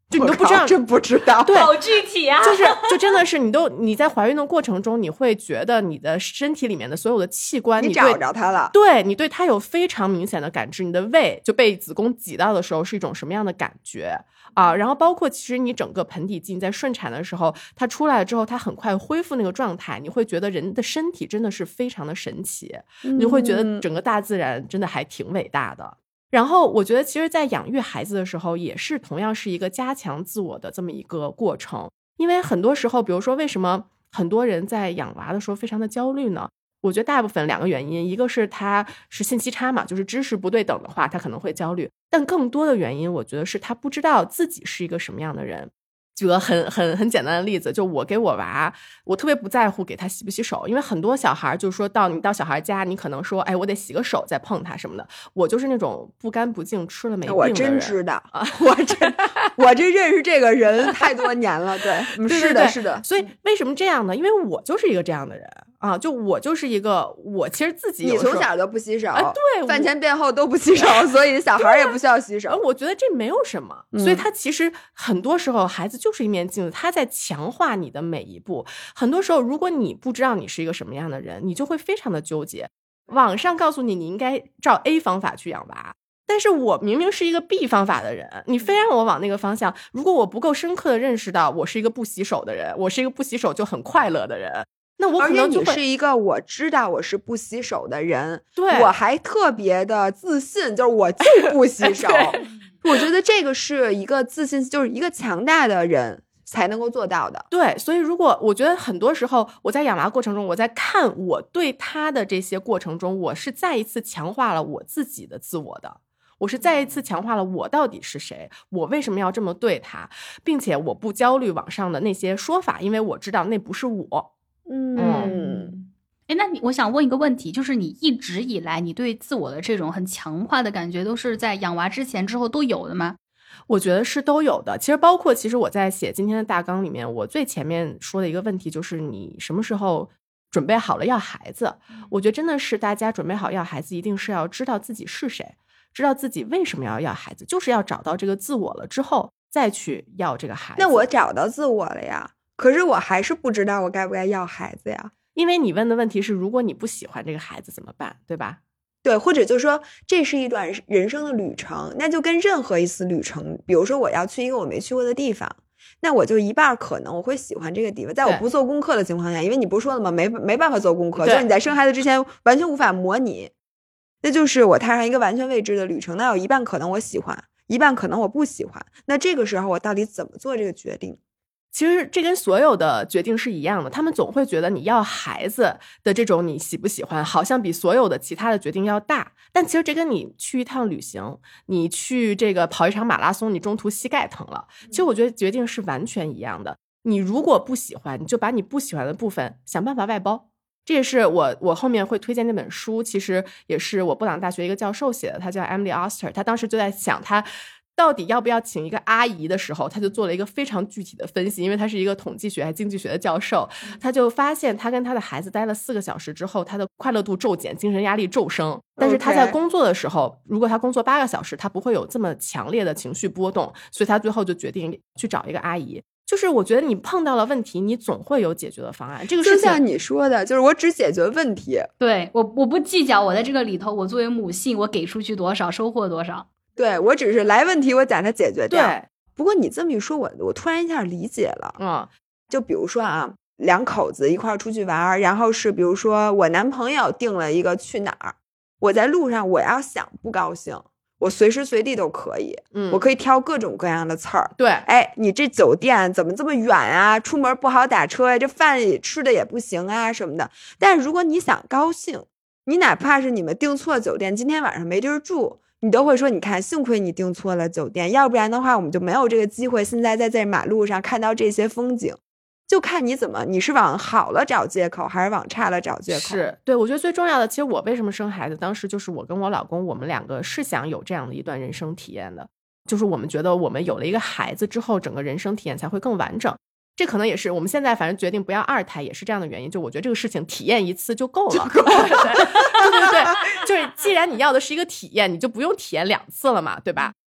Speaker 2: 就你都不知道，
Speaker 1: 真不知道，
Speaker 2: 对，
Speaker 3: 好具体啊！
Speaker 2: 就是就真的是你都你在怀孕的过程中，你会觉得你的身体里面的所有的器官，
Speaker 1: 你找着它了，
Speaker 2: 对你对它有非常明显的感知。你的胃就被子宫挤到的时候是一种什么样的感觉啊？然后包括其实你整个盆底肌你在顺产的时候，它出来了之后，它很快恢复那个状态，你会觉得人的身体真的是非常的神奇，
Speaker 1: 嗯、
Speaker 2: 你就会觉得整个大自然真的还挺伟大的。然后我觉得其实在养育孩子的时候也是同样是一个加强自我的这么一个过程，因为很多时候比如说为什么很多人在养娃的时候非常的焦虑呢？我觉得大部分两个原因，一个是他是信息差嘛，就是知识不对等的话他可能会焦虑，但更多的原因我觉得是他不知道自己是一个什么样的人。举个很很很简单的例子，就我给我娃，我特别不在乎给他洗不洗手，因为很多小孩就是说到你到小孩家，你可能说哎我得洗个手再碰他什么的，我就是那种不干不净吃了没病的人。
Speaker 1: 我真知道啊，我这我这认识这个人太多年了，对，
Speaker 2: 对对
Speaker 1: 是的是的。
Speaker 2: 所以为什么这样呢？因为我就是一个这样的人啊，就我就是一个我其实自己有
Speaker 1: 你从小就不洗手、
Speaker 2: 啊、对，
Speaker 1: 饭前便后都不洗手，所以小孩也不需要洗手。
Speaker 2: 我觉得这没有什么、嗯、所以他其实很多时候孩子就是一面镜子，他在强化你的每一步。很多时候如果你不知道你是一个什么样的人，你就会非常的纠结。网上告诉你你应该照 A 方法去养娃，但是我明明是一个 B 方法的人，你非让我往那个方向，如果我不够深刻的认识到我是一个不洗手的人，我是一个不洗手就很快乐的人，那我可能就会，
Speaker 1: 而且你是一个我知道我是不洗手的人，
Speaker 2: 对，
Speaker 1: 我还特别的自信，就是我就不洗手我觉得这个是一个自信，就是一个强大的人才能够做到的。
Speaker 2: 对，所以如果我觉得很多时候我在养娃过程中，我在看我对他的这些过程中，我是再一次强化了我自己的自我的，我是再一次强化了我到底是谁，我为什么要这么对他，并且我不焦虑网上的那些说法，因为我知道那不是我。
Speaker 1: 嗯，
Speaker 3: 哎，那你我想问一个问题，就是你一直以来你对自我的这种很强化的感觉都是在养娃之前之后都有的吗？
Speaker 2: 我觉得是都有的。其实包括其实我在写今天的大纲里面，我最前面说的一个问题就是你什么时候准备好了要孩子。我觉得真的是大家准备好要孩子，一定是要知道自己是谁，知道自己为什么要要孩子，就是要找到这个自我了之后再去要这个孩子。
Speaker 1: 那我找到自我了呀，可是我还是不知道我该不该要孩子呀。
Speaker 2: 因为你问的问题是如果你不喜欢这个孩子怎么办，对吧？
Speaker 1: 对，或者就是说这是一段人生的旅程，那就跟任何一次旅程，比如说我要去一个我没去过的地方，那我就一半可能我会喜欢这个地方，在我不做功课的情况下，因为你不是说了吗，没没办法做功课，就是你在生孩子之前完全无法模拟，那就是我踏上一个完全未知的旅程，那有一半可能我喜欢，一半可能我不喜欢，那这个时候我到底怎么做这个决定？
Speaker 2: 其实这跟所有的决定是一样的，他们总会觉得你要孩子的这种你喜不喜欢好像比所有的其他的决定要大，但其实这跟你去一趟旅行，你去这个跑一场马拉松，你中途膝盖疼了，其实我觉得决定是完全一样的。你如果不喜欢，你就把你不喜欢的部分想办法外包。这也是我我后面会推荐那本书，其实也是我布朗大学一个教授写的，他叫 Emily Oster， 他当时就在想他到底要不要请一个阿姨的时候，他就做了一个非常具体的分析，因为他是一个统计学还经济学的教授，他就发现他跟他的孩子待了四个小时之后，他的快乐度骤减，精神压力骤升，但是他在工作的时候，如果他工作八个小时，他不会有这么强烈的情绪波动，所以他最后就决定去找一个阿姨。就是我觉得你碰到了问题，你总会有解决的方案。这个事情
Speaker 1: 就像你说的，就是我只解决问题，
Speaker 3: 对，我我不计较我在这个里头，我作为母性，我给出去多少，收获多少。
Speaker 1: 对，我只是来问题，我把它解决掉。
Speaker 2: 对，
Speaker 1: 不过你这么一说，我我突然一下理解了。
Speaker 2: 嗯，
Speaker 1: 就比如说啊，两口子一块儿出去玩，然后是比如说我男朋友定了一个去哪儿，我在路上我要想不高兴，我随时随地都可以，
Speaker 2: 嗯，
Speaker 1: 我可以挑各种各样的刺儿。
Speaker 2: 对，
Speaker 1: 哎，你这酒店怎么这么远啊？出门不好打车呀，这饭吃的也不行啊什么的。但是如果你想高兴，你哪怕是你们订错酒店，今天晚上没地儿住，你都会说，你看，幸亏你订错了酒店，要不然的话，我们就没有这个机会，现在在这马路上看到这些风景。就看你怎么，你是往好了找借口，还是往差了找借口？
Speaker 2: 是，对，我觉得最重要的，其实我为什么生孩子，当时就是我跟我老公，我们两个是想有这样的一段人生体验的，就是我们觉得我们有了一个孩子之后，整个人生体验才会更完整。这可能也是我们现在反正决定不要二胎，也是这样的原因。就我觉得这个事情体验一次就够了，对对对，就是既然你要的是一个体验，你就不用体验两次了嘛，对吧？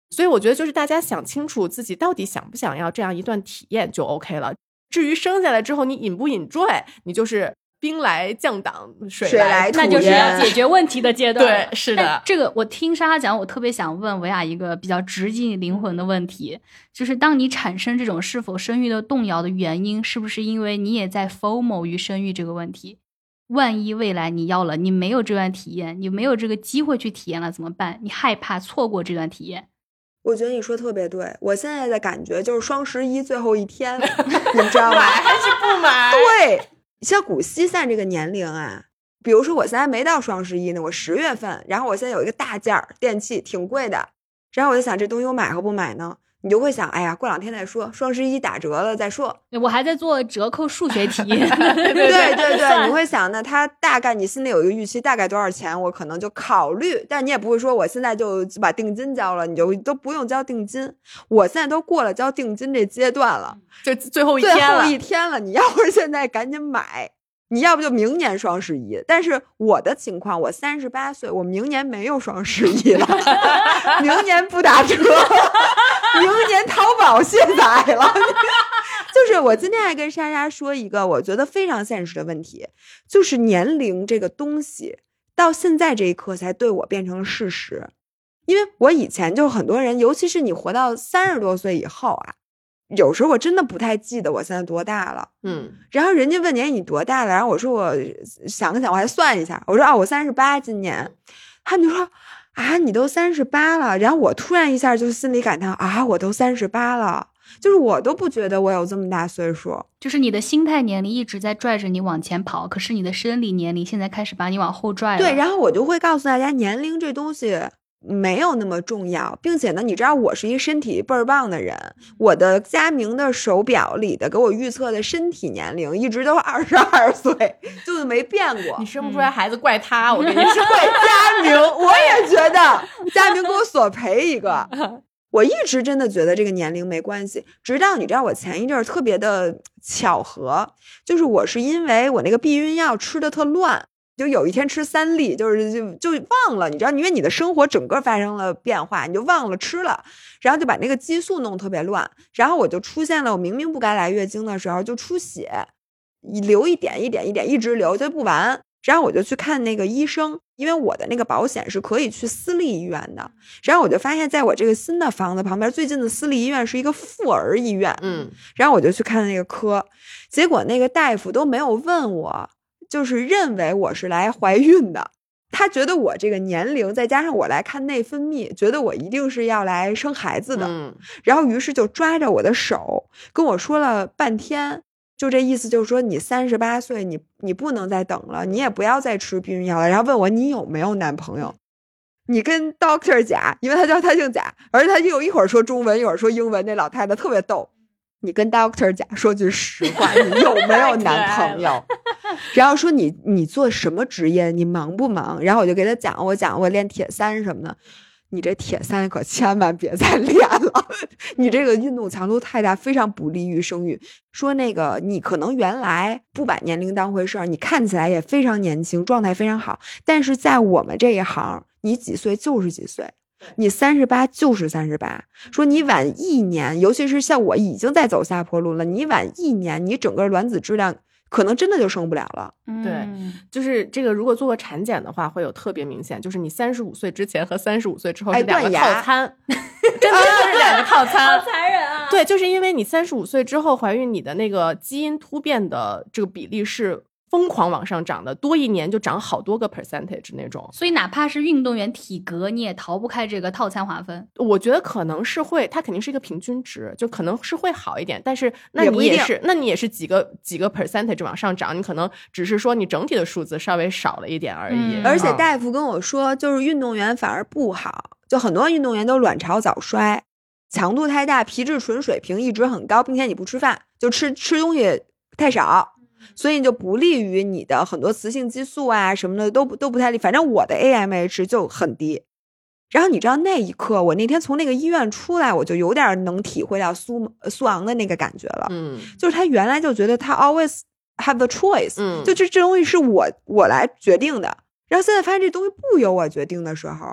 Speaker 2: 所以我觉得就是大家想清楚自己到底想不想要这样一段体验就 OK 了。至于生下来之后你引不引joy，你就是兵来将挡，水来土掩，
Speaker 3: 那就是要解决问题的阶段。
Speaker 2: 对，是的。
Speaker 3: 这个我听莎莎讲，我特别想问维亚一个比较直击灵魂的问题，就是当你产生这种是否生育的动摇的原因，是不是因为你也在 FOMO 于生育这个问题？万一未来你要了，你没有这段体验，你没有这个机会去体验了怎么办？你害怕错过这段体验。
Speaker 1: 我觉得你说特别对，我现在的感觉就是双十一最后一天，你知道吗？
Speaker 2: 买还是不买？
Speaker 1: 对，像古希散这个年龄啊，比如说我现在没到双十一呢，我十月份，然后我现在有一个大件儿电器，挺贵的，然后我就想这东西我买和不买呢？你就会想，哎呀，过两天再说，双十一打折了再说。
Speaker 3: 我还在做折扣数学题。
Speaker 1: 对对对对，你会想呢，它大概你心里有一个预期，大概多少钱，我可能就考虑，但你也不会说我现在就把定金交了，你就都不用交定金。我现在都过了交定金这阶段了，
Speaker 2: 就最后一天了，
Speaker 1: 最后一天了，你要不是现在赶紧买。你要不就明年双十一，但是我的情况，我三十八岁，我明年没有双十一了，明年不打折，明年淘宝卸载了。就是我今天还跟莎莎说一个我觉得非常现实的问题，就是年龄这个东西到现在这一刻才对我变成了事实。因为我以前就很多人，尤其是你活到三十多岁以后啊，有时候我真的不太记得我现在多大了，
Speaker 2: 嗯，
Speaker 1: 然后人家问你你多大了，然后我说我想想，我还算一下，我说啊我三十八今年，他们就说啊你都三十八了，然后我突然一下就心里感叹啊我都三十八了，就是我都不觉得我有这么大岁数，
Speaker 3: 就是你的心态年龄一直在拽着你往前跑，可是你的生理年龄现在开始把你往后拽了。
Speaker 1: 对，然后我就会告诉大家，年龄这东西没有那么重要，并且呢，你知道我是一身体倍儿棒的人，我的佳明的手表里的给我预测的身体年龄一直都二十二岁，就是没变过。
Speaker 2: 你生不出来孩子怪他，我跟你说，
Speaker 1: 怪佳明，我也觉得佳明给我索赔一个。我一直真的觉得这个年龄没关系，直到你知道我前一阵儿特别的巧合，就是我是因为我那个避孕药吃的特乱。就有一天吃三粒，就是就就忘了，你知道，因为你的生活整个发生了变化，你就忘了吃了，然后就把那个激素弄特别乱，然后我就出现了我明明不该来月经的时候就出血，流一点一点一点一直流就不完，然后我就去看那个医生，因为我的那个保险是可以去私立医院的，然后我就发现在我这个新的房子旁边最近的私立医院是一个妇儿医院，
Speaker 2: 嗯，
Speaker 1: 然后我就去看那个科，结果那个大夫都没有问我，就是认为我是来怀孕的，他觉得我这个年龄再加上我来看内分泌，觉得我一定是要来生孩子的，
Speaker 2: 嗯，
Speaker 1: 然后于是就抓着我的手跟我说了半天，就这意思就是说你三十八岁，你你不能再等了，你也不要再吃避孕药了，然后问我你有没有男朋友，你跟 doctor 贾，因为他叫他姓贾，而且他又一会儿说中文一会儿说英文，那老太太特别逗，你跟 doctor 贾说句实话，你有没有男朋友？然后说你你做什么职业？你忙不忙？然后我就给他讲，我讲我练铁三什么的。你这铁三可千万别再练了，你这个运动强度太大，非常不利于生育。说那个你可能原来不把年龄当回事儿，你看起来也非常年轻，状态非常好，但是在我们这一行，你几岁就是几岁。你三十八就是三十八，说你晚一年，尤其是像我已经在走下坡路了，你晚一年，你整个卵子质量可能真的就生不了了。
Speaker 2: 对，就是这个如果做过产检的话会有特别明显，就是你三十五岁之前和三十五岁之后是两个套餐，真的是两个套餐，
Speaker 3: 好残忍啊。
Speaker 2: 对，就是因为你三十五岁之后怀孕，你的那个基因突变的这个比例是疯狂往上涨的，多一年就涨好多个 percentage 那种，
Speaker 3: 所以哪怕是运动员体格，你也逃不开这个套餐划分。
Speaker 2: 我觉得可能是会，它肯定是一个平均值，就可能是会好一点，但是那你也是，也那你也是几个几个 percentage 往上涨，你可能只是说你整体的数字稍微少了一点而已。
Speaker 3: 嗯、
Speaker 1: 而且大夫跟我说，就是运动员反而不好，就很多运动员都卵巢早衰，强度太大，皮质醇水平一直很高，并且你不吃饭，就吃吃东西太少。所以就不利于你的很多雌性激素啊什么的都都不太利，反正我的 A M H 就很低。然后你知道那一刻，我那天从那个医院出来，我就有点能体会到苏苏昂的那个感觉了。
Speaker 2: 嗯，
Speaker 1: 就是他原来就觉得他 always have the choice，
Speaker 2: 嗯，
Speaker 1: 就这这东西是我我来决定的。然后现在发现这东西不由我决定的时候，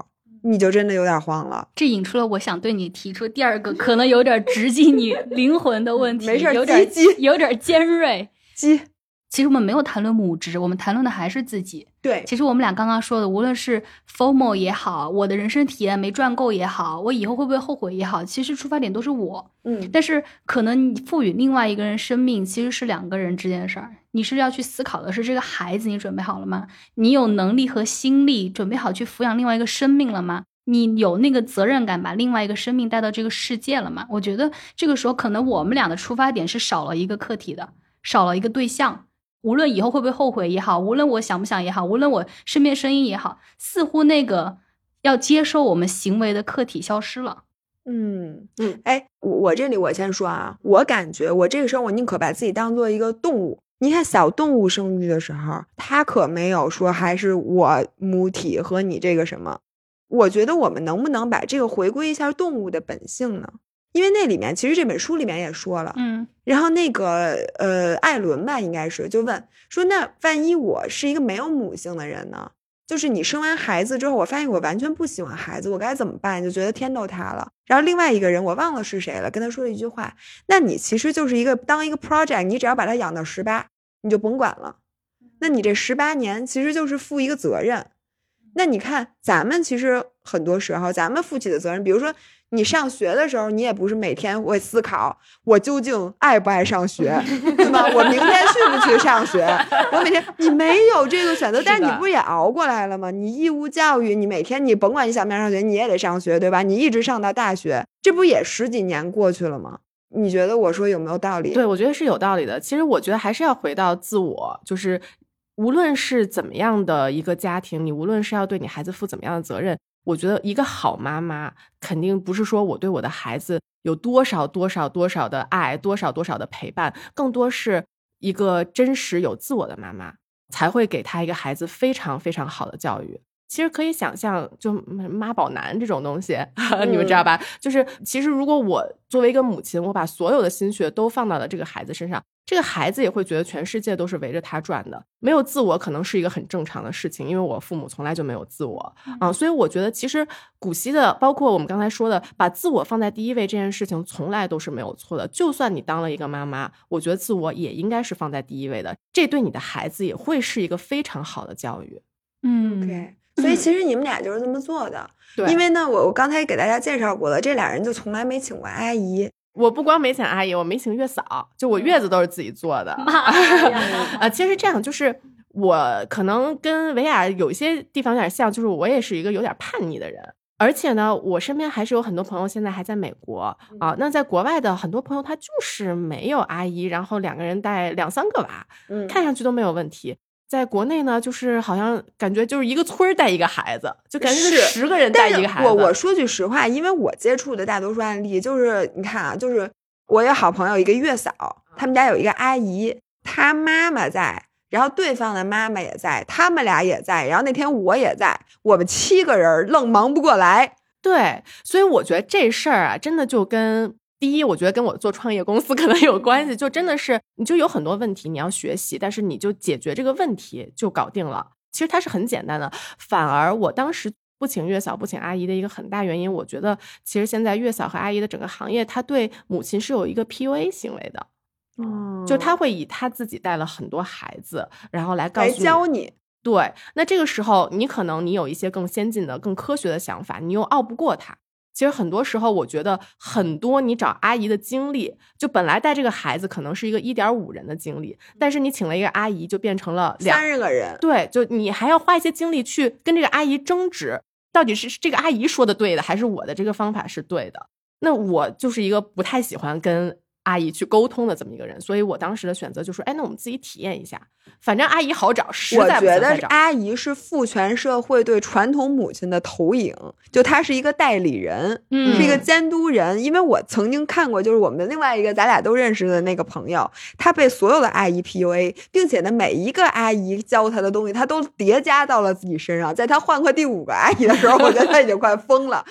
Speaker 1: 你就真的有点慌了。
Speaker 3: 这引出了我想对你提出第二个可能有点直击你灵魂的问题。
Speaker 1: 没事，
Speaker 3: 有点
Speaker 1: 鸡
Speaker 3: 有点尖锐。
Speaker 1: 鸡，
Speaker 3: 其实我们没有谈论母职，我们谈论的还是自己。
Speaker 1: 对，
Speaker 3: 其实我们俩刚刚说的，无论是 F O M O 也好，我的人生体验没赚够也好，我以后会不会后悔也好，其实出发点都是我。
Speaker 1: 嗯，
Speaker 3: 但是可能你赋予另外一个人生命，其实是两个人之间的事儿。你是要去思考的是这个孩子，你准备好了吗？你有能力和心力准备好去抚养另外一个生命了吗？你有那个责任感把另外一个生命带到这个世界了吗？我觉得这个时候可能我们俩的出发点是少了一个课题的，少了一个对象。无论以后会不会后悔也好，无论我想不想也好，无论我身边声音也好，似乎那个要接受我们行为的课题消失了。
Speaker 1: 嗯嗯，哎，我我这里我先说啊，我感觉我这个时候我宁可把自己当做一个动物。你看小动物生育的时候，它可没有说还是我母体和你这个什么。我觉得我们能不能把这个回归一下动物的本性呢？因为那里面其实这本书里面也说了，
Speaker 3: 嗯，
Speaker 1: 然后那个呃艾伦吧，应该是就问说，那万一我是一个没有母性的人呢？就是你生完孩子之后，我发现我完全不喜欢孩子，我该怎么办？就觉得天都塌了。然后另外一个人我忘了是谁了，跟他说了一句话，那你其实就是一个当一个 project， 你只要把他养到十八，你就甭管了。那你这十八年其实就是负一个责任。那你看咱们其实很多时候咱们负起的责任，比如说你上学的时候，你也不是每天会思考我究竟爱不爱上学，对吧？我明天去不去上学？我每天你没有这个选择，但是你不是也熬过来了吗？你义务教育，你每天你甭管你想不想上学，你也得上学，对吧？你一直上到大学，这不也十几年过去了吗？你觉得我说有没有道理？
Speaker 2: 对，我觉得是有道理的。其实我觉得还是要回到自我，就是无论是怎么样的一个家庭，你无论是要对你孩子负怎么样的责任，我觉得一个好妈妈肯定不是说我对我的孩子有多少多少多少的爱，多少多少的陪伴，更多是一个真实有自我的妈妈才会给他一个孩子非常非常好的教育。其实可以想象，就妈宝男这种东西，嗯、你们知道吧？就是其实如果我作为一个母亲，我把所有的心血都放到了这个孩子身上，这个孩子也会觉得全世界都是围着他转的。没有自我可能是一个很正常的事情，因为我父母从来就没有自我啊、嗯，所以我觉得其实古希的，包括我们刚才说的，把自我放在第一位这件事情，从来都是没有错的。就算你当了一个妈妈，我觉得自我也应该是放在第一位的，这对你的孩子也会是一个非常好的教育。
Speaker 3: 嗯
Speaker 1: ，OK。所以其实你们俩就是这么做的，
Speaker 2: 对，
Speaker 1: 因为呢，我我刚才给大家介绍过了，这俩人就从来没请过阿姨。
Speaker 2: 我不光没请阿姨，我没请月嫂，就我月子都是自己做的。啊，其实这样就是我可能跟维亚有一些地方有点像，就是我也是一个有点叛逆的人，而且呢，我身边还是有很多朋友现在还在美国啊。那在国外的很多朋友，他就是没有阿姨，然后两个人带两三个娃，
Speaker 1: 嗯，
Speaker 2: 看上去都没有问题。在国内呢，就是好像感觉就是一个村带一个孩子，就感觉是十个人带一个孩子。
Speaker 1: 我我说句实话，因为我接触的大多数案例就是你看啊，就是我有好朋友一个月嫂，他们家有一个阿姨，她妈妈在，然后对方的妈妈也在，他们俩也在，然后那天我也在，我们七个人愣忙不过来。
Speaker 2: 对，所以我觉得这事儿啊，真的就跟。第一，我觉得跟我做创业公司可能有关系，就真的是你就有很多问题你要学习，但是你就解决这个问题就搞定了。其实它是很简单的。反而我当时不请月嫂不请阿姨的一个很大原因，我觉得其实现在月嫂和阿姨的整个行业，它对母亲是有一个 P U A 行为的。
Speaker 1: 哦，
Speaker 2: 就他会以他自己带了很多孩子，然后来告诉你，
Speaker 1: 来教你。
Speaker 2: 对，那这个时候你可能你有一些更先进的更科学的想法，你又拗不过他。其实很多时候我觉得很多你找阿姨的经历，就本来带这个孩子可能是一个 一点五 人的经历，但是你请了一个阿姨就变成了
Speaker 1: 三十个人。
Speaker 2: 对，就你还要花一些精力去跟这个阿姨争执，到底是这个阿姨说的对的还是我的这个方法是对的。那我就是一个不太喜欢跟阿姨去沟通的这么一个人，所以我当时的选择就是哎，那我们自己体验一下，反正阿姨好找，实在不行再找。
Speaker 1: 我觉得阿姨是父权社会对传统母亲的投影，就她是一个代理人，
Speaker 3: 嗯，
Speaker 1: 是一个监督人。因为我曾经看过，就是我们另外一个咱俩都认识的那个朋友，他被所有的阿姨 P U A， 并且呢，每一个阿姨教他的东西，他都叠加到了自己身上。在他换过第五个阿姨的时候，我觉得他已经快疯了。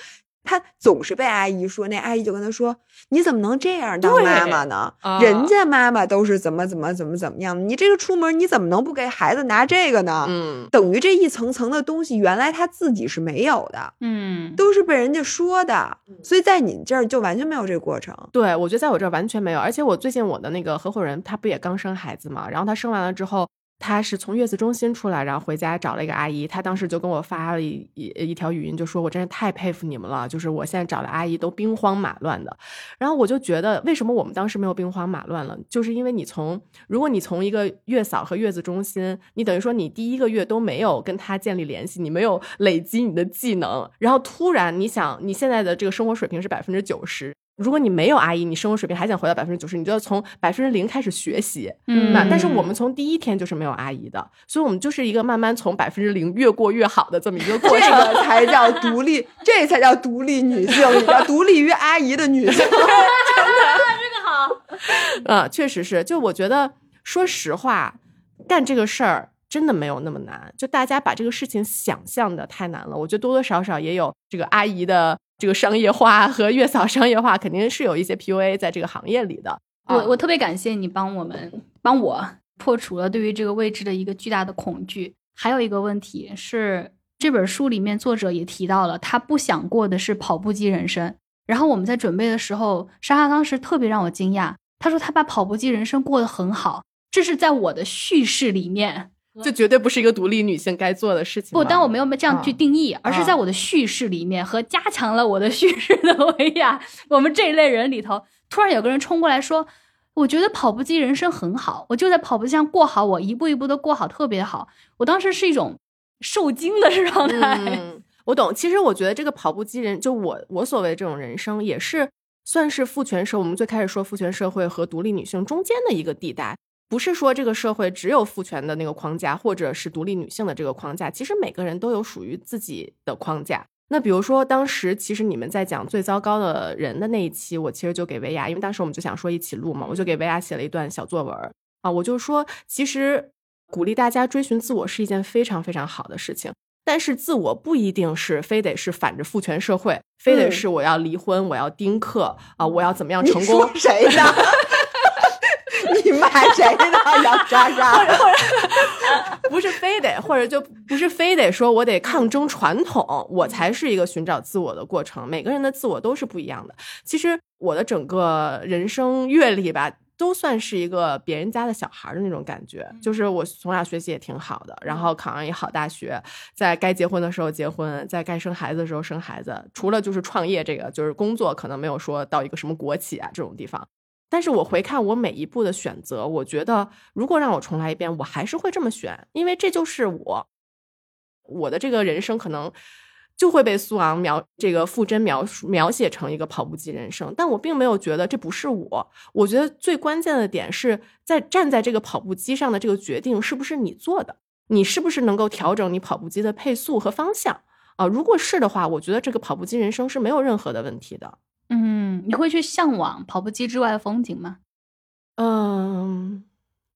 Speaker 1: 他总是被阿姨说，那阿姨就跟他说：“你怎么能这样当妈妈呢？
Speaker 2: 啊、
Speaker 1: 人家妈妈都是怎么怎么怎么怎么样，你这个出门你怎么能不给孩子拿这个呢？”
Speaker 2: 嗯，
Speaker 1: 等于这一层层的东西，原来他自己是没有的，
Speaker 3: 嗯，
Speaker 1: 都是被人家说的，所以在你这儿就完全没有这个过程。
Speaker 2: 对，我觉得在我这儿完全没有，而且我最近我的那个合伙人，他不也刚生孩子嘛，然后他生完了之后。他是从月子中心出来，然后回家找了一个阿姨，他当时就跟我发了一一一条语音，就说我真是太佩服你们了，就是我现在找的阿姨都兵荒马乱的。然后我就觉得为什么我们当时没有兵荒马乱了，就是因为你从如果你从一个月嫂和月子中心，你等于说你第一个月都没有跟他建立联系，你没有累积你的技能，然后突然你想你现在的这个生活水平是百分之九十。如果你没有阿姨，你生活水平还想回到百分之九十，你就要从百分之零开始学习。
Speaker 3: 嗯，
Speaker 2: 那但是我们从第一天就是没有阿姨的，所以我们就是一个慢慢从百分之零越过越好的这么一个过程。
Speaker 1: 这个才叫独立，这才叫独立女性，你知道，独立于阿姨的女性。真的，
Speaker 3: 这个好。
Speaker 2: 啊、呃，确实是。就我觉得，说实话，干这个事儿真的没有那么难。就大家把这个事情想象的太难了，我觉得多多少少也有这个阿姨的。这个商业化和月嫂商业化肯定是有一些 P U A 在这个行业里的。
Speaker 3: 我我特别感谢你帮我们帮我破除了对于这个未知的一个巨大的恐惧。还有一个问题是，这本书里面作者也提到了，他不想过的是跑步机人生。然后我们在准备的时候，莎莎当时特别让我惊讶，他说他把跑步机人生过得很好，这是在我的叙事里面。
Speaker 2: 这绝对不是一个独立女性该做的事情。
Speaker 3: 不，但我没有这样去定义，
Speaker 2: 啊、
Speaker 3: 而是在我的叙事里面和加强了我的叙事的维亚，我们这一类人里头，突然有个人冲过来说，我觉得跑步机人生很好，我就在跑步机上过好，我一步一步的过好，特别好。我当时是一种受惊的状态。
Speaker 2: 嗯，我懂。其实我觉得这个跑步机人，就我我所谓这种人生，也是算是父权社，我们最开始说父权社会和独立女性中间的一个地带。不是说这个社会只有父权的那个框架，或者是独立女性的这个框架，其实每个人都有属于自己的框架。那比如说当时其实你们在讲最糟糕的人的那一期，我其实就给薇娅，因为当时我们就想说一起录嘛，我就给薇娅写了一段小作文啊，我就说其实鼓励大家追寻自我是一件非常非常好的事情，但是自我不一定是非得是反着父权社会，非得是我要离婚、嗯、我要丁克啊，我要怎么样成功。
Speaker 1: 你说谁呢？你骂谁呢？杨莎莎，
Speaker 2: 或者或者不是非得，或者就不是非得说我得抗争传统，我才是一个寻找自我的过程。每个人的自我都是不一样的。其实我的整个人生阅历吧，都算是一个别人家的小孩的那种感觉。就是我从小学习也挺好的，然后考上一好大学，在该结婚的时候结婚，在该生孩子的时候生孩子。除了就是创业这个，就是工作可能没有说到一个什么国企啊这种地方。但是我回看我每一步的选择，我觉得如果让我重来一遍，我还是会这么选，因为这就是我，我的这个人生可能就会被苏昂描这个傅真描描写成一个跑步机人生，但我并没有觉得这不是我。我觉得最关键的点是在站在这个跑步机上的这个决定是不是你做的，你是不是能够调整你跑步机的配速和方向啊？如果是的话，我觉得这个跑步机人生是没有任何的问题的。
Speaker 3: 嗯，你会去向往跑步机之外的风景吗？
Speaker 2: 嗯，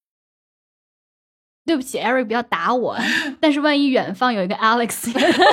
Speaker 3: 对不起 Eric 不要打我，但是万一远方有一个 Alex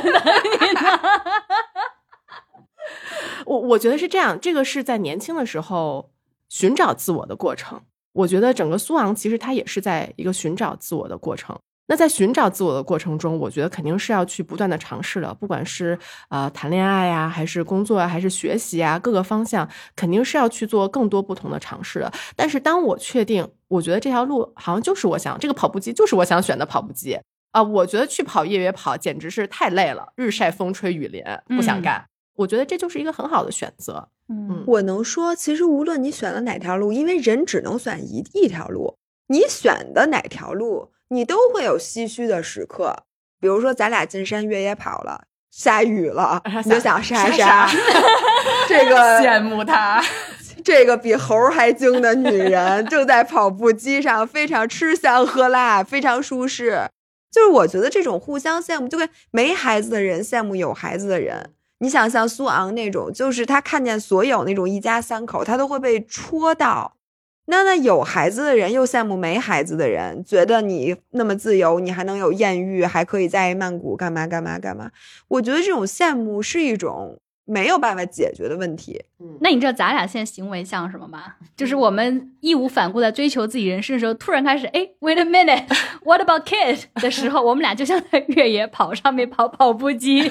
Speaker 2: 我我觉得是这样，这个是在年轻的时候寻找自我的过程。我觉得整个苏昂其实他也是在一个寻找自我的过程。那在寻找自我的过程中，我觉得肯定是要去不断的尝试的，不管是呃谈恋爱呀，还是工作啊，还是学习啊，各个方向肯定是要去做更多不同的尝试的。但是当我确定，我觉得这条路好像就是我想，这个跑步机就是我想选的跑步机啊、呃，我觉得去跑越野跑简直是太累了，日晒风吹雨淋，不想干。嗯、我觉得这就是一个很好的选择。
Speaker 1: 嗯，我能说，其实无论你选了哪条路，因为人只能选一一条路，你选的哪条路，你都会有唏嘘的时刻。比如说咱俩进山越野跑了，下雨了，你就想莎莎这个
Speaker 2: 羡慕她，
Speaker 1: 这个比猴还精的女人正在跑步机上非常吃香喝辣，非常舒适。就是我觉得这种互相羡慕，就跟没孩子的人羡慕有孩子的人。你想像苏昂那种，就是他看见所有那种一家三口，他都会被戳到。那那有孩子的人又羡慕没孩子的人，觉得你那么自由，你还能有艳遇，还可以在曼谷干嘛干嘛干嘛。我觉得这种羡慕是一种没有办法解决的问题。
Speaker 3: 嗯，那你知道咱俩现在行为像什么吗？就是我们义无反顾在追求自己人生的时候，突然开始，哎 ，wait a minute， what about kid 的时候，我们俩就像在越野跑上面跑跑步机。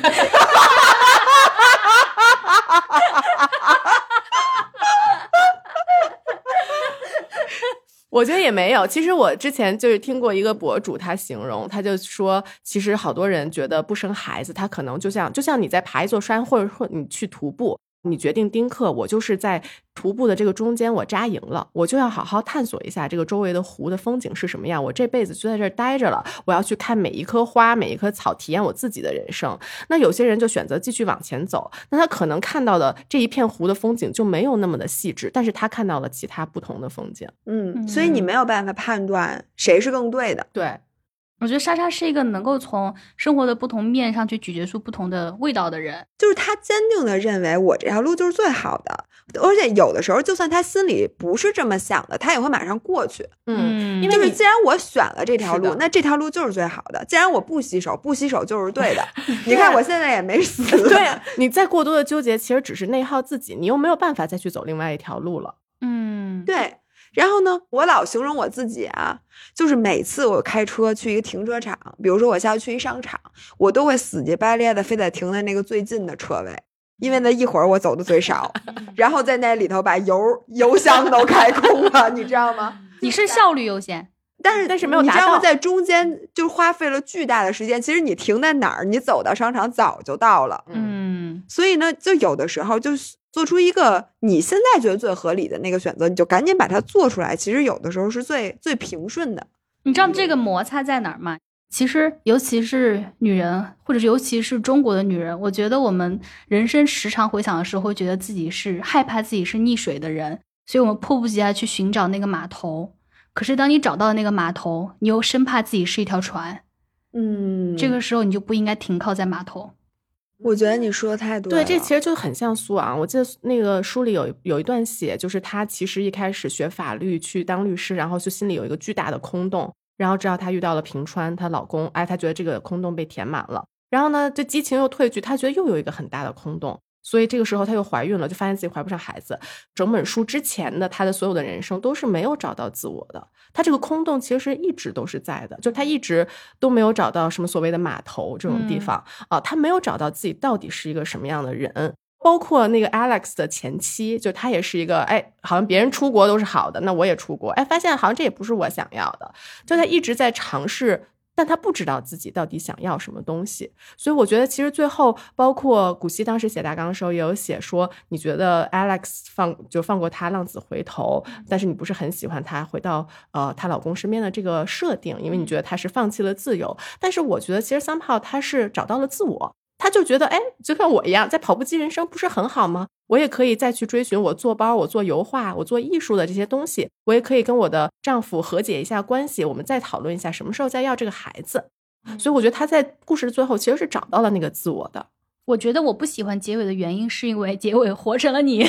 Speaker 2: 我觉得也没有，其实我之前就是听过一个博主，他形容，他就说，其实好多人觉得不生孩子，他可能就像就像你在爬一座山，或者说你去徒步，你决定丁克，我就是在徒步的这个中间我扎营了，我就要好好探索一下这个周围的湖的风景是什么样，我这辈子就在这儿待着了，我要去看每一棵花每一棵草，体验我自己的人生。那有些人就选择继续往前走，那他可能看到的这一片湖的风景就没有那么的细致，但是他看到了其他不同的风景。
Speaker 1: 嗯，所以你没有办法判断谁是更对的。
Speaker 2: 对，
Speaker 3: 我觉得莎莎是一个能够从生活的不同面上去咀嚼出不同的味道的人，
Speaker 1: 就是他坚定的认为我这条路就是最好的，而且有的时候就算他心里不是这么想的，他也会马上过去。
Speaker 2: 嗯，因为
Speaker 1: 就是既然我选了这条路，
Speaker 2: 是的
Speaker 1: 那这条路就是最好的。既然我不洗手，不洗手就是对的。你看我现在也没死。
Speaker 2: 对啊，你再过多的纠结，其实只是内耗自己，你又没有办法再去走另外一条路了。
Speaker 3: 嗯，
Speaker 1: 对。然后呢，我老形容我自己啊，就是每次我开车去一个停车场，比如说我下去一商场，我都会死乞白咧的非得停在那个最近的车位，因为那一会儿我走的最少，然后在那里头把油油箱都开空了，你知道吗？
Speaker 3: 你是效率优先，
Speaker 1: 但是
Speaker 2: 但是没有达到，
Speaker 1: 你知道吗？在中间就花费了巨大的时间，其实你停在哪儿，你走到商场早就到了。
Speaker 3: 嗯，
Speaker 1: 所以呢，就有的时候就是做出一个你现在觉得最合理的那个选择，你就赶紧把它做出来。其实有的时候是最最平顺的。
Speaker 3: 你知道这个摩擦在哪儿吗？其实尤其是女人，或者是尤其是中国的女人，我觉得我们人生时常回想的时候，会觉得自己是害怕自己是溺水的人，所以我们迫不及待去寻找那个码头。可是当你找到了那个码头，你又生怕自己是一条船，
Speaker 1: 嗯，
Speaker 3: 这个时候你就不应该停靠在码头。
Speaker 1: 我觉得你说的太对了。
Speaker 2: 对，这其实就很像苏昂。我记得那个书里有有一段写，就是他其实一开始学法律去当律师，然后就心里有一个巨大的空洞，然后直到她遇到了平川，她老公，哎，她觉得这个空洞被填满了，然后呢，这激情又褪去，她觉得又有一个很大的空洞。所以这个时候她又怀孕了，就发现自己怀不上孩子。整本书之前的她的所有的人生都是没有找到自我的，她这个空洞其实一直都是在的，就她一直都没有找到什么所谓的码头这种地方、嗯、啊，她没有找到自己到底是一个什么样的人。包括那个 Alex 的前妻，就她也是一个，哎，好像别人出国都是好的，那我也出国，哎，发现好像这也不是我想要的，就她一直在尝试，但他不知道自己到底想要什么东西。所以我觉得其实最后包括古希当时写大纲的时候也有写说，你觉得 Alex 放就放过他浪子回头，但是你不是很喜欢他回到呃她老公身边的这个设定，因为你觉得他是放弃了自由。但是我觉得其实 somehow 他是找到了自我，他就觉得哎，就像我一样，在跑步机人生不是很好吗？我也可以再去追寻我做包，我做油画，我做艺术的这些东西，我也可以跟我的丈夫和解一下关系，我们再讨论一下什么时候再要这个孩子。所以我觉得他在故事的最后其实是找到了那个自我的。
Speaker 3: 我觉得我不喜欢结尾的原因是因为结尾活成了你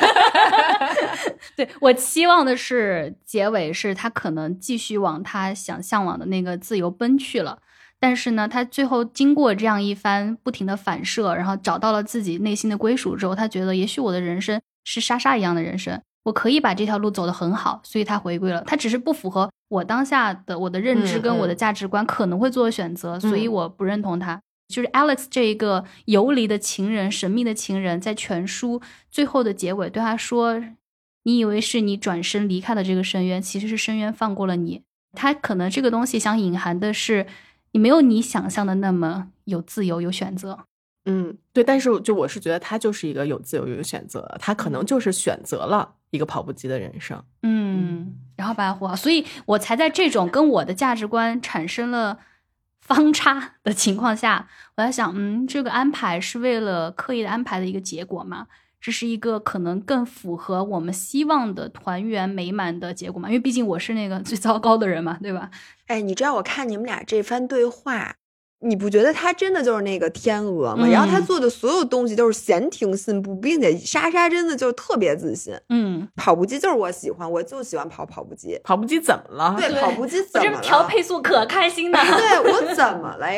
Speaker 3: 对，我期望的是结尾是他可能继续往他想向往的那个自由奔去了，但是呢，他最后经过这样一番不停的反射，然后找到了自己内心的归属之后，他觉得也许我的人生是莎莎一样的人生，我可以把这条路走得很好，所以他回归了。他只是不符合我当下的我的认知跟我的价值观可能会做的选择、嗯、所以我不认同他。就是 Alex 这一个游离的情人，神秘的情人，在全书最后的结尾对他说，你以为是你转身离开了这个深渊，其实是深渊放过了你。他可能这个东西想隐含的是你没有你想象的那么有自由有选择。
Speaker 2: 嗯，对，但是就我是觉得他就是一个有自由有选择，他可能就是选择了一个跑步机的人生，
Speaker 3: 嗯，然后把它活好，所以我才在这种跟我的价值观产生了方差的情况下，我在想，嗯，这个安排是为了刻意的安排的一个结果吗？这是一个可能更符合我们希望的团圆美满的结果吗？因为毕竟我是那个最糟糕的人嘛，对吧？
Speaker 1: 哎，你知道我看你们俩这番对话，你不觉得他真的就是那个天鹅吗、
Speaker 3: 嗯、
Speaker 1: 然后他做的所有东西都是闲庭信步，并且莎莎真的就是特别自信。
Speaker 3: 嗯，
Speaker 1: 跑步机就是我喜欢，我就喜欢跑跑步机。
Speaker 2: 跑步机怎么了？
Speaker 1: 对，
Speaker 3: 对
Speaker 1: 跑步机怎么了？
Speaker 3: 我这调配速可开心的。
Speaker 1: 对，我怎么了呀？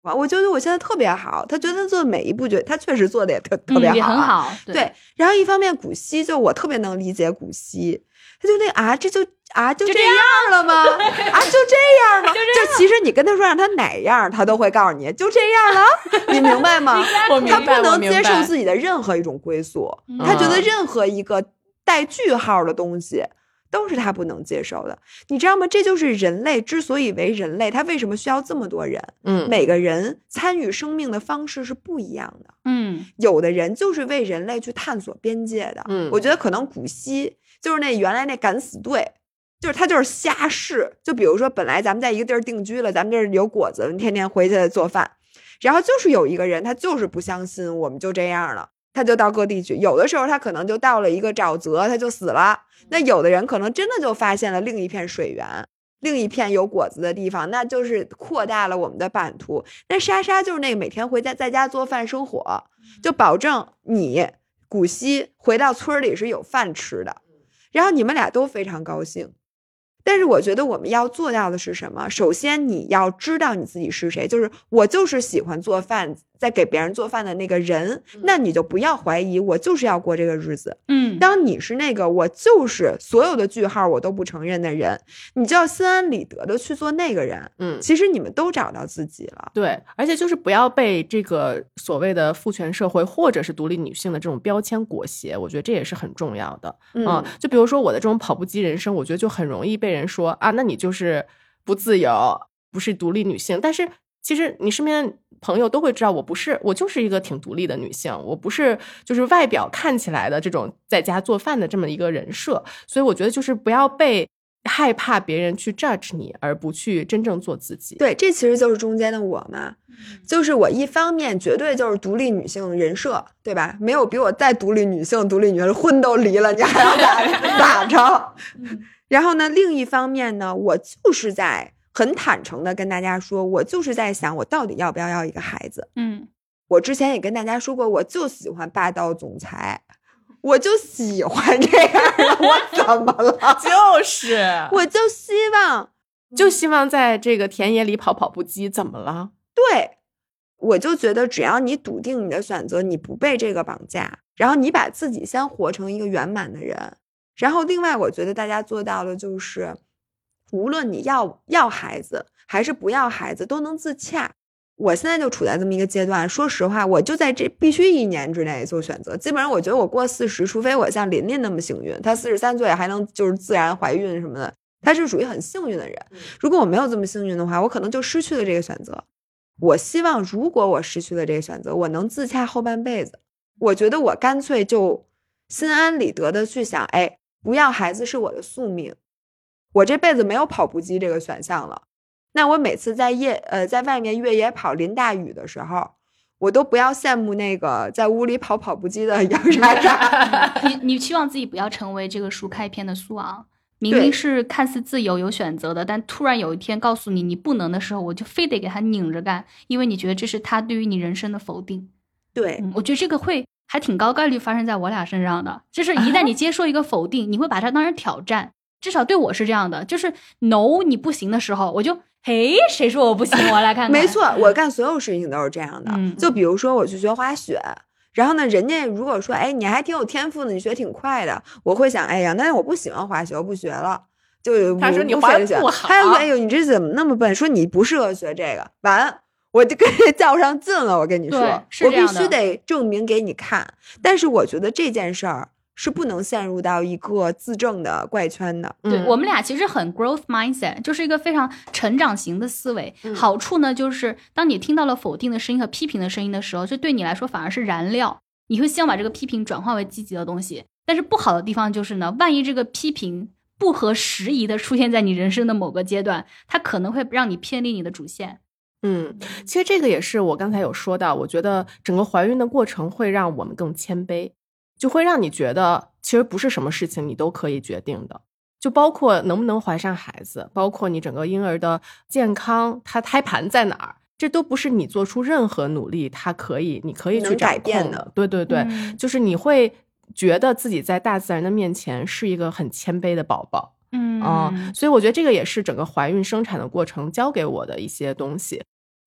Speaker 1: 我觉得我现在特别好，他觉得他做的每一步，觉得他确实做的也特特别好、啊
Speaker 3: 嗯，也很好。对，
Speaker 1: 对，然后一方面古希就我特别能理解古希，他就那啊，这就啊就这样了吗？啊，就这样吗？就, 就其实你跟他说让他哪样，他都会告诉你就这样了，你明白吗？
Speaker 2: 我明白，
Speaker 1: 他不能接受自己的任何一种归宿，他觉得任何一个带句号的东西都是他不能接受的，你知道吗？这就是人类之所以为人类，他为什么需要这么多人？
Speaker 2: 嗯，
Speaker 1: 每个人参与生命的方式是不一样的。
Speaker 3: 嗯，
Speaker 1: 有的人就是为人类去探索边界的。
Speaker 2: 嗯，
Speaker 1: 我觉得可能古希就是那原来那敢死队，就是他就是瞎试。就比如说，本来咱们在一个地儿定居了，咱们这儿有果子，天天回去做饭，然后就是有一个人，他就是不相信我们就这样了。他就到各地去，有的时候他可能就到了一个沼泽，他就死了。那有的人可能真的就发现了另一片水源，另一片有果子的地方，那就是扩大了我们的版图。那莎莎就是那个每天回家在家做饭生火，就保证你古希回到村里是有饭吃的，然后你们俩都非常高兴。但是我觉得我们要做到的是什么？首先你要知道你自己是谁，就是我就是喜欢做饭，在给别人做饭的那个人，那你就不要怀疑我就是要过这个日子。
Speaker 3: 嗯，
Speaker 1: 当你是那个我就是所有的句号我都不承认的人，你就要心安理得的去做那个人。
Speaker 2: 嗯，
Speaker 1: 其实你们都找到自己了。
Speaker 2: 对，而且就是不要被这个所谓的父权社会或者是独立女性的这种标签裹挟，我觉得这也是很重要的。
Speaker 1: 嗯，
Speaker 2: 啊，就比如说我的这种跑步机人生，我觉得就很容易被人说啊，那你就是不自由，不是独立女性。但是其实你身边朋友都会知道，我不是，我就是一个挺独立的女性，我不是就是外表看起来的这种在家做饭的这么一个人设。所以我觉得就是不要被害怕别人去 judge 你，而不去真正做自己。
Speaker 1: 对，这其实就是中间的我嘛，就是我一方面绝对就是独立女性人设，对吧？没有比我再独立女性，独立女性婚都离了，你还要咋咋着？然后呢，另一方面呢，我就是在很坦诚的跟大家说，我就是在想，我到底要不要要一个孩子？
Speaker 3: 嗯，
Speaker 1: 我之前也跟大家说过，我就喜欢霸道总裁。我就喜欢这样的，我怎么了？
Speaker 2: 就是
Speaker 1: 我就希望
Speaker 2: 就希望在这个田野里跑跑步机，怎么了？
Speaker 1: 对，我就觉得只要你笃定你的选择，你不被这个绑架，然后你把自己先活成一个圆满的人，然后另外我觉得大家做到的就是无论你要要孩子还是不要孩子都能自洽。我现在就处在这么一个阶段，说实话，我就在这必须一年之内做选择。基本上，我觉得我过四十，除非我像琳琳那么幸运，她四十三岁还能就是自然怀孕什么的，她是属于很幸运的人。如果我没有这么幸运的话，我可能就失去了这个选择。我希望，如果我失去了这个选择，我能自洽后半辈子。我觉得我干脆就心安理得的去想，哎，不要孩子是我的宿命，我这辈子没有跑步机这个选项了。那我每次在夜呃在外面越野跑淋大雨的时候，我都不要羡慕那个在屋里跑跑步机的杨莎莎。
Speaker 3: 你你期望自己不要成为这个书开篇的苏昂，明明是看似自由有选择的，但突然有一天告诉你你不能的时候，我就非得给他拧着干，因为你觉得这是他对于你人生的否定。
Speaker 1: 对、
Speaker 3: 嗯，我觉得这个会还挺高概率发生在我俩身上的，就是一旦你接受一个否定，你会把它当成挑战。至少对我是这样的，就是 no 你不行的时候，我就嘿，谁说我不行？我来看看。
Speaker 1: 没错，我干所有事情都是这样的。
Speaker 3: 嗯、
Speaker 1: 就比如说我去学滑雪，然后呢，人家如果说，哎，你还挺有天赋的，你学挺快的，我会想，哎呀，那我不喜欢滑雪，我不学了。就
Speaker 2: 他说你滑得不好，
Speaker 1: 他说，哎呦，你这怎么那么笨？说你不适合学这个，完，我就跟人较上劲了。我跟你说，我必须得证明给你看。但是我觉得这件事儿是不能陷入到一个自证的怪圈的。
Speaker 3: 对、嗯、我们俩其实很 growth mindset， 就是一个非常成长型的思维、嗯、好处呢就是当你听到了否定的声音和批评的声音的时候，这对你来说反而是燃料，你会希望把这个批评转化为积极的东西。但是不好的地方就是呢，万一这个批评不合时宜的出现在你人生的某个阶段，它可能会让你偏离你的主线。
Speaker 2: 嗯，其实这个也是我刚才有说到，我觉得整个怀孕的过程会让我们更谦卑，就会让你觉得其实不是什么事情你都可以决定的，就包括能不能怀上孩子，包括你整个婴儿的健康，他胎盘在哪儿，这都不是你做出任何努力他可以你可以去掌控的。对对对、嗯、就是你会觉得自己在大自然的面前是一个很谦卑的宝宝。
Speaker 3: 嗯、
Speaker 2: 呃、所以我觉得这个也是整个怀孕生产的过程教给我的一些东西。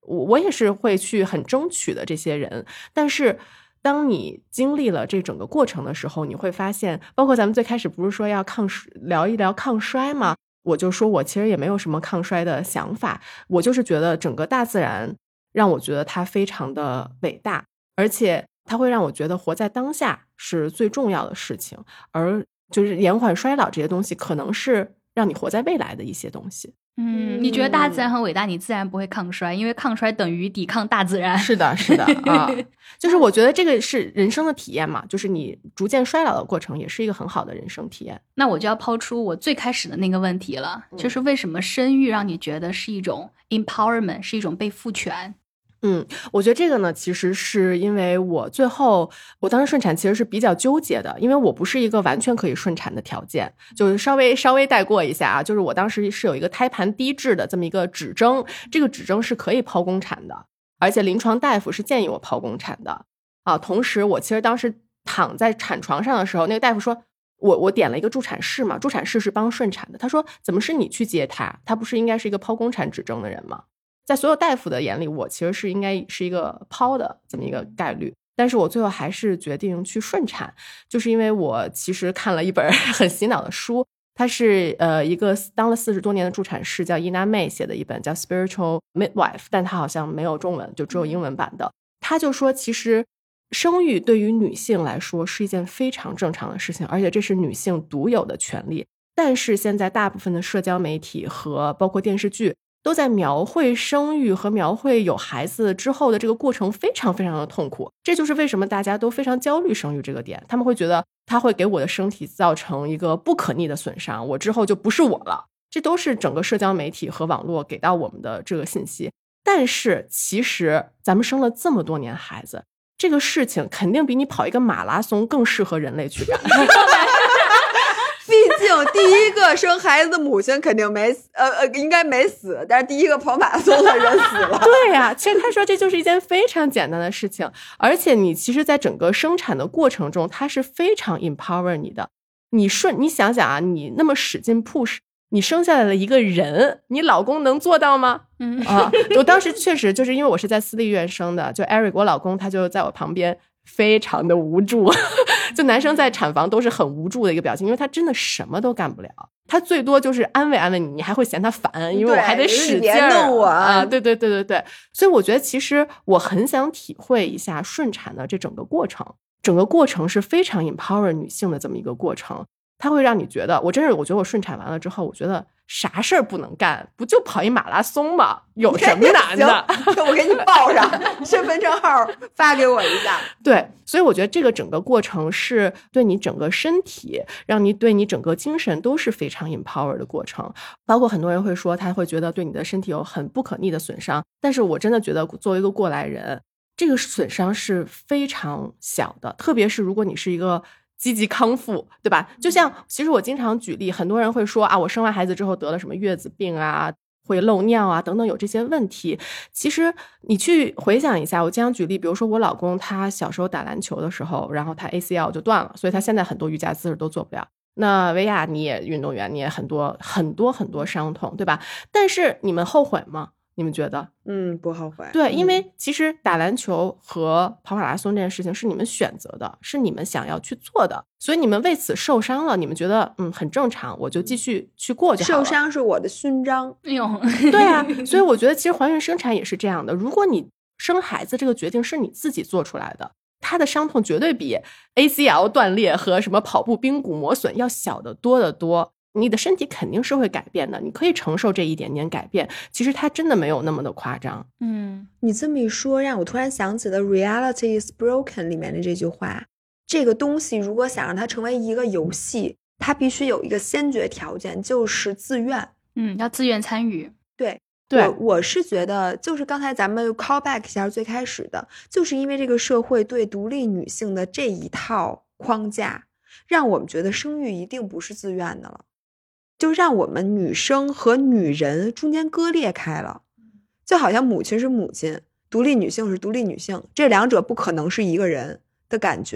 Speaker 2: 我我也是会去很争取的这些人，但是当你经历了这整个过程的时候，你会发现，包括咱们最开始不是说要抗聊一聊抗衰吗？我就说我其实也没有什么抗衰的想法，我就是觉得整个大自然让我觉得它非常的伟大，而且它会让我觉得活在当下是最重要的事情，而就是延缓衰老这些东西可能是让你活在未来的一些东西。
Speaker 3: 嗯，你觉得大自然很伟大，你自然不会抗衰，因为抗衰等于抵抗大自然。
Speaker 2: 是的，是的啊，就是我觉得这个是人生的体验嘛，就是你逐渐衰老的过程，也是一个很好的人生体验。
Speaker 3: 那我就要抛出我最开始的那个问题了，嗯、就是为什么生育让你觉得是一种 empowerment， 是一种被赋权？
Speaker 2: 嗯，我觉得这个呢，其实是因为我最后我当时顺产其实是比较纠结的，因为我不是一个完全可以顺产的条件，就是稍微稍微带过一下啊，就是我当时是有一个胎盘低质的这么一个指征，这个指征是可以剖宫产的，而且临床大夫是建议我剖宫产的啊。同时我其实当时躺在产床上的时候，那个大夫说我我点了一个助产士嘛，助产士是帮顺产的，他说怎么是你去接他，他不是应该是一个剖宫产指征的人吗？在所有大夫的眼里，我其实是应该是一个剖的这么一个概率，但是我最后还是决定去顺产，就是因为我其实看了一本很洗脑的书，它是呃一个当了四十多年的助产士叫伊娜妹写的一本叫 Spiritual Midwife， 但它好像没有中文，就只有英文版的。他就说其实生育对于女性来说是一件非常正常的事情，而且这是女性独有的权利，但是现在大部分的社交媒体和包括电视剧都在描绘生育和描绘有孩子之后的这个过程非常非常的痛苦，这就是为什么大家都非常焦虑生育这个点，他们会觉得它会给我的身体造成一个不可逆的损伤，我之后就不是我了，这都是整个社交媒体和网络给到我们的这个信息。但是其实咱们生了这么多年孩子，这个事情肯定比你跑一个马拉松更适合人类去干
Speaker 1: 毕竟第一个生孩子的母亲肯定没死，呃呃，应该没死，但是第一个跑马拉松的人死了。
Speaker 2: 对呀、啊，其实他说这就是一件非常简单的事情，而且你其实在整个生产的过程中，它是非常 empower 你的。你顺，你想想啊，你那么使劲 push， 你生下来了一个人，你老公能做到吗？嗯啊，我当时确实就是因为我是在私立医院生的，就 Eric 我老公他就在我旁边。非常的无助，就男生在产房都是很无助的一个表情，因为他真的什么都干不了，他最多就是安慰安慰你，你还会嫌他烦，因为我还得使劲儿
Speaker 1: 弄我
Speaker 2: 啊！对对对对对，所以我觉得其实我很想体会一下顺产的这整个过程，整个过程是非常 empower 女性的这么一个过程，它会让你觉得，我真是我觉得我顺产完了之后，我觉得啥事儿不能干，不就跑一马拉松吗？有什么难的？
Speaker 1: 我给你报上，身份证号发给我一下。
Speaker 2: 对，所以我觉得这个整个过程是对你整个身体，让你对你整个精神都是非常 empower 的过程。包括很多人会说，他会觉得对你的身体有很不可逆的损伤，但是我真的觉得作为一个过来人，这个损伤是非常小的，特别是如果你是一个积极康复，对吧？就像其实我经常举例，很多人会说啊，我生完孩子之后得了什么月子病啊，会漏尿啊等等，有这些问题。其实你去回想一下，我经常举例，比如说我老公他小时候打篮球的时候，然后他 A C L 就断了，所以他现在很多瑜伽姿势都做不了。那薇娅你也运动员，你也很多很多很多伤痛，对吧？但是你们后悔吗？你们觉得？
Speaker 1: 嗯，不后悔。
Speaker 2: 对，因为其实打篮球和跑马拉松这件事情是你们选择的，是你们想要去做的，所以你们为此受伤了，你们觉得嗯很正常，我就继续去过就好了。
Speaker 1: 受伤是我的勋章。
Speaker 3: 哎呦，
Speaker 2: 对啊，所以我觉得其实怀孕生产也是这样的。如果你生孩子这个决定是你自己做出来的，他的伤痛绝对比 A C L 断裂和什么跑步髌骨磨损要小得多得多。你的身体肯定是会改变的，你可以承受这一点点改变，其实它真的没有那么的夸张。
Speaker 3: 嗯，
Speaker 1: 你这么一说，让我突然想起了 Reality is broken 里面的这句话，这个东西如果想让它成为一个游戏，它必须有一个先决条件，就是自愿。
Speaker 3: 嗯，要自愿参与。
Speaker 1: 对
Speaker 2: 对，
Speaker 1: 我我是觉得就是刚才咱们 call back 一下最开始的，就是因为这个社会对独立女性的这一套框架，让我们觉得生育一定不是自愿的了，就让我们女生和女人中间割裂开了，就好像母亲是母亲，独立女性是独立女性，这两者不可能是一个人的感觉。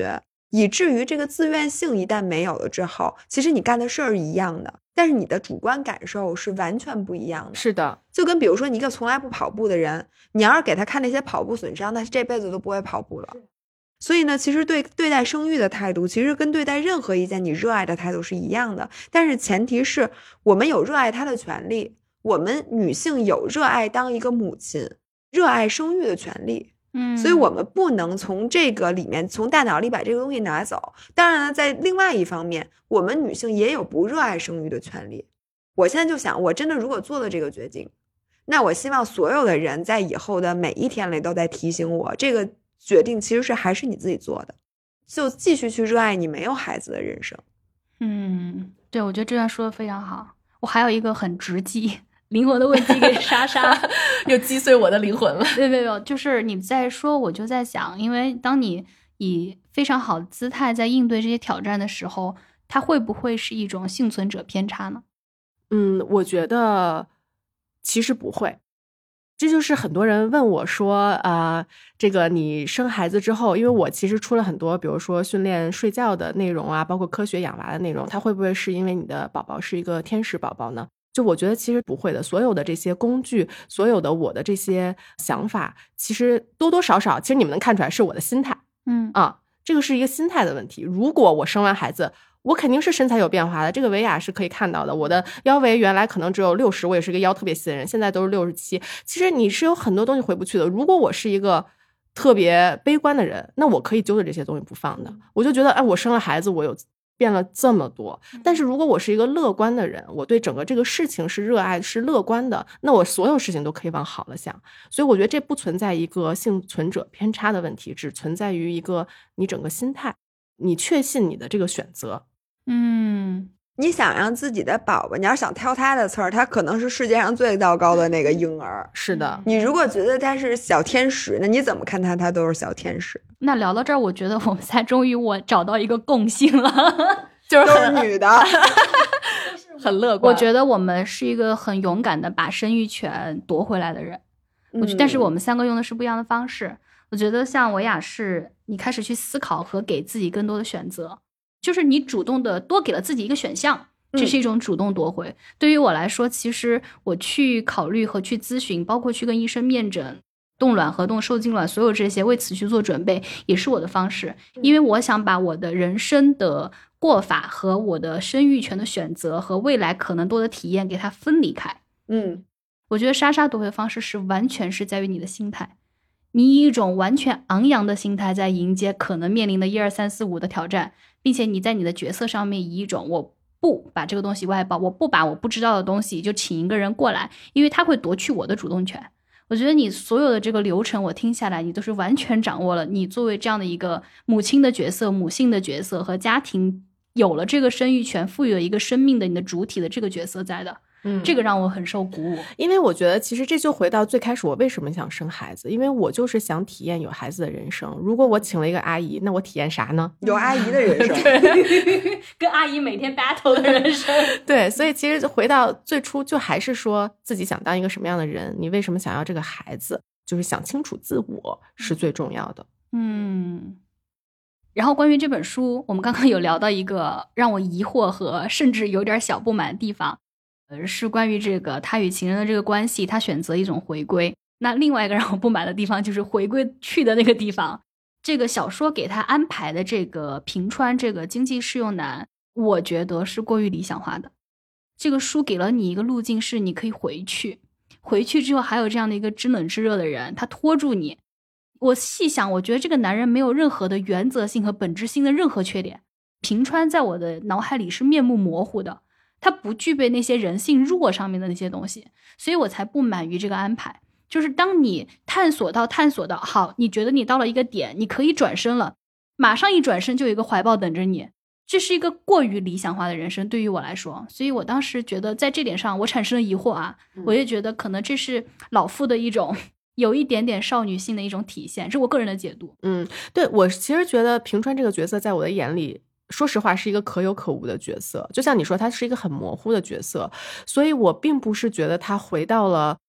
Speaker 1: 以至于这个自愿性一旦没有了之后，其实你干的事儿一样的，但是你的主观感受是完全不一样的。
Speaker 2: 是的，
Speaker 1: 就跟比如说你一个从来不跑步的人，你要是给他看那些跑步损伤，那这辈子都不会跑步了。所以呢，其实对对待生育的态度，其实跟对待任何一件你热爱的态度是一样的，但是前提是我们有热爱它的权利，我们女性有热爱当一个母亲、热爱生育的权利。
Speaker 3: 嗯，
Speaker 1: 所以我们不能从这个里面，从大脑里把这个东西拿走。当然了，在另外一方面，我们女性也有不热爱生育的权利。我现在就想，我真的如果做了这个决定，那我希望所有的人在以后的每一天里都在提醒我，这个决定其实是还是你自己做的，就继续去热爱你没有孩子的人生。
Speaker 3: 嗯，对，我觉得这段说的非常好。我还有一个很直击灵魂的问题给莎莎
Speaker 2: 又击碎我的灵魂了。
Speaker 3: 没有没有，就是你在说，我就在想，因为当你以非常好的姿态在应对这些挑战的时候，它会不会是一种幸存者偏差呢？
Speaker 2: 嗯，我觉得其实不会。这就是很多人问我说啊、呃，这个你生孩子之后，因为我其实出了很多比如说训练睡觉的内容啊，包括科学养娃的内容，它会不会是因为你的宝宝是一个天使宝宝呢？就我觉得其实不会的，所有的这些工具，所有的我的这些想法，其实多多少少其实你们能看出来是我的心态。
Speaker 3: 嗯
Speaker 2: 啊，这个是一个心态的问题。如果我生完孩子，我肯定是身材有变化的，这个维亚是可以看到的。我的腰围原来可能只有六十，我也是一个腰特别细的人，现在都是六十七。其实你是有很多东西回不去的。如果我是一个特别悲观的人，那我可以揪着这些东西不放的。我就觉得，哎，我生了孩子，我有变了这么多。但是如果我是一个乐观的人，我对整个这个事情是热爱是乐观的，那我所有事情都可以往好了想。所以我觉得这不存在一个幸存者偏差的问题，只存在于一个你整个心态，你确信你的这个选择。
Speaker 3: 嗯，
Speaker 1: 你想让自己的宝宝，你要想挑他的刺儿，他可能是世界上最糟糕的那个婴儿。
Speaker 2: 是的，
Speaker 1: 你如果觉得他是小天使，那你怎么看他，他都是小天使。
Speaker 3: 那聊到这儿，我觉得我们才终于我找到一个共性了，
Speaker 2: 就是
Speaker 1: 都是女的，
Speaker 2: 很乐观。
Speaker 3: 我觉得我们是一个很勇敢的把生育权夺回来的人。我觉得，但是我们三个用的是不一样的方式。我觉得像维亚是，你开始去思考和给自己更多的选择。就是你主动的多给了自己一个选项，这是一种主动夺回。嗯、对于我来说，其实我去考虑和去咨询，包括去跟医生面诊冻卵和冻受精卵，所有这些为此去做准备，也是我的方式。因为我想把我的人生的过法和我的生育权的选择和未来可能多的体验给它分离开。
Speaker 1: 嗯，
Speaker 3: 我觉得莎莎夺回方式是完全是在于你的心态。你以一种完全昂扬的心态在迎接可能面临的一二三四五的挑战，并且你在你的角色上面以一种我不把这个东西外包，我不把我不知道的东西就请一个人过来，因为他会夺去我的主动权。我觉得你所有的这个流程我听下来，你都是完全掌握了你作为这样的一个母亲的角色、母性的角色和家庭有了这个生育权赋予了一个生命的你的主体的这个角色在的。嗯，这个让我很受鼓舞。
Speaker 2: 因为我觉得其实这就回到最开始我为什么想生孩子，因为我就是想体验有孩子的人生。如果我请了一个阿姨，那我体验啥呢？
Speaker 1: 有阿姨的人生
Speaker 3: 跟阿姨每天 battle 的人生
Speaker 2: 对，所以其实回到最初就还是说自己想当一个什么样的人，你为什么想要这个孩子，就是想清楚自我是最重要的。
Speaker 3: 嗯，然后关于这本书，我们刚刚有聊到一个让我疑惑和甚至有点小不满的地方，呃，是关于这个他与情人的这个关系，他选择一种回归。那另外一个让我不满的地方就是回归去的那个地方。这个小说给他安排的这个平川这个经济适用男，我觉得是过于理想化的。这个书给了你一个路径，是你可以回去，回去之后还有这样的一个知冷知热的人，他拖住你。我细想，我觉得这个男人没有任何的原则性和本质性的任何缺点。平川在我的脑海里是面目模糊的，他不具备那些人性弱上面的那些东西，所以我才不满于这个安排。就是当你探索到探索到好，你觉得你到了一个点，你可以转身了，马上一转身就有一个怀抱等着你，这是一个过于理想化的人生对于我来说。所以我当时觉得在这点上我产生了疑惑啊，我也觉得可能这是老妇的一种有一点点少女性的一种体现，这是我个人的解读。
Speaker 2: 嗯，对，我其实觉得平川这个角色在我的眼里说实话是一个可有可无的角色，就像你说他是一个很模糊的角色，所以我并不是觉得他回到了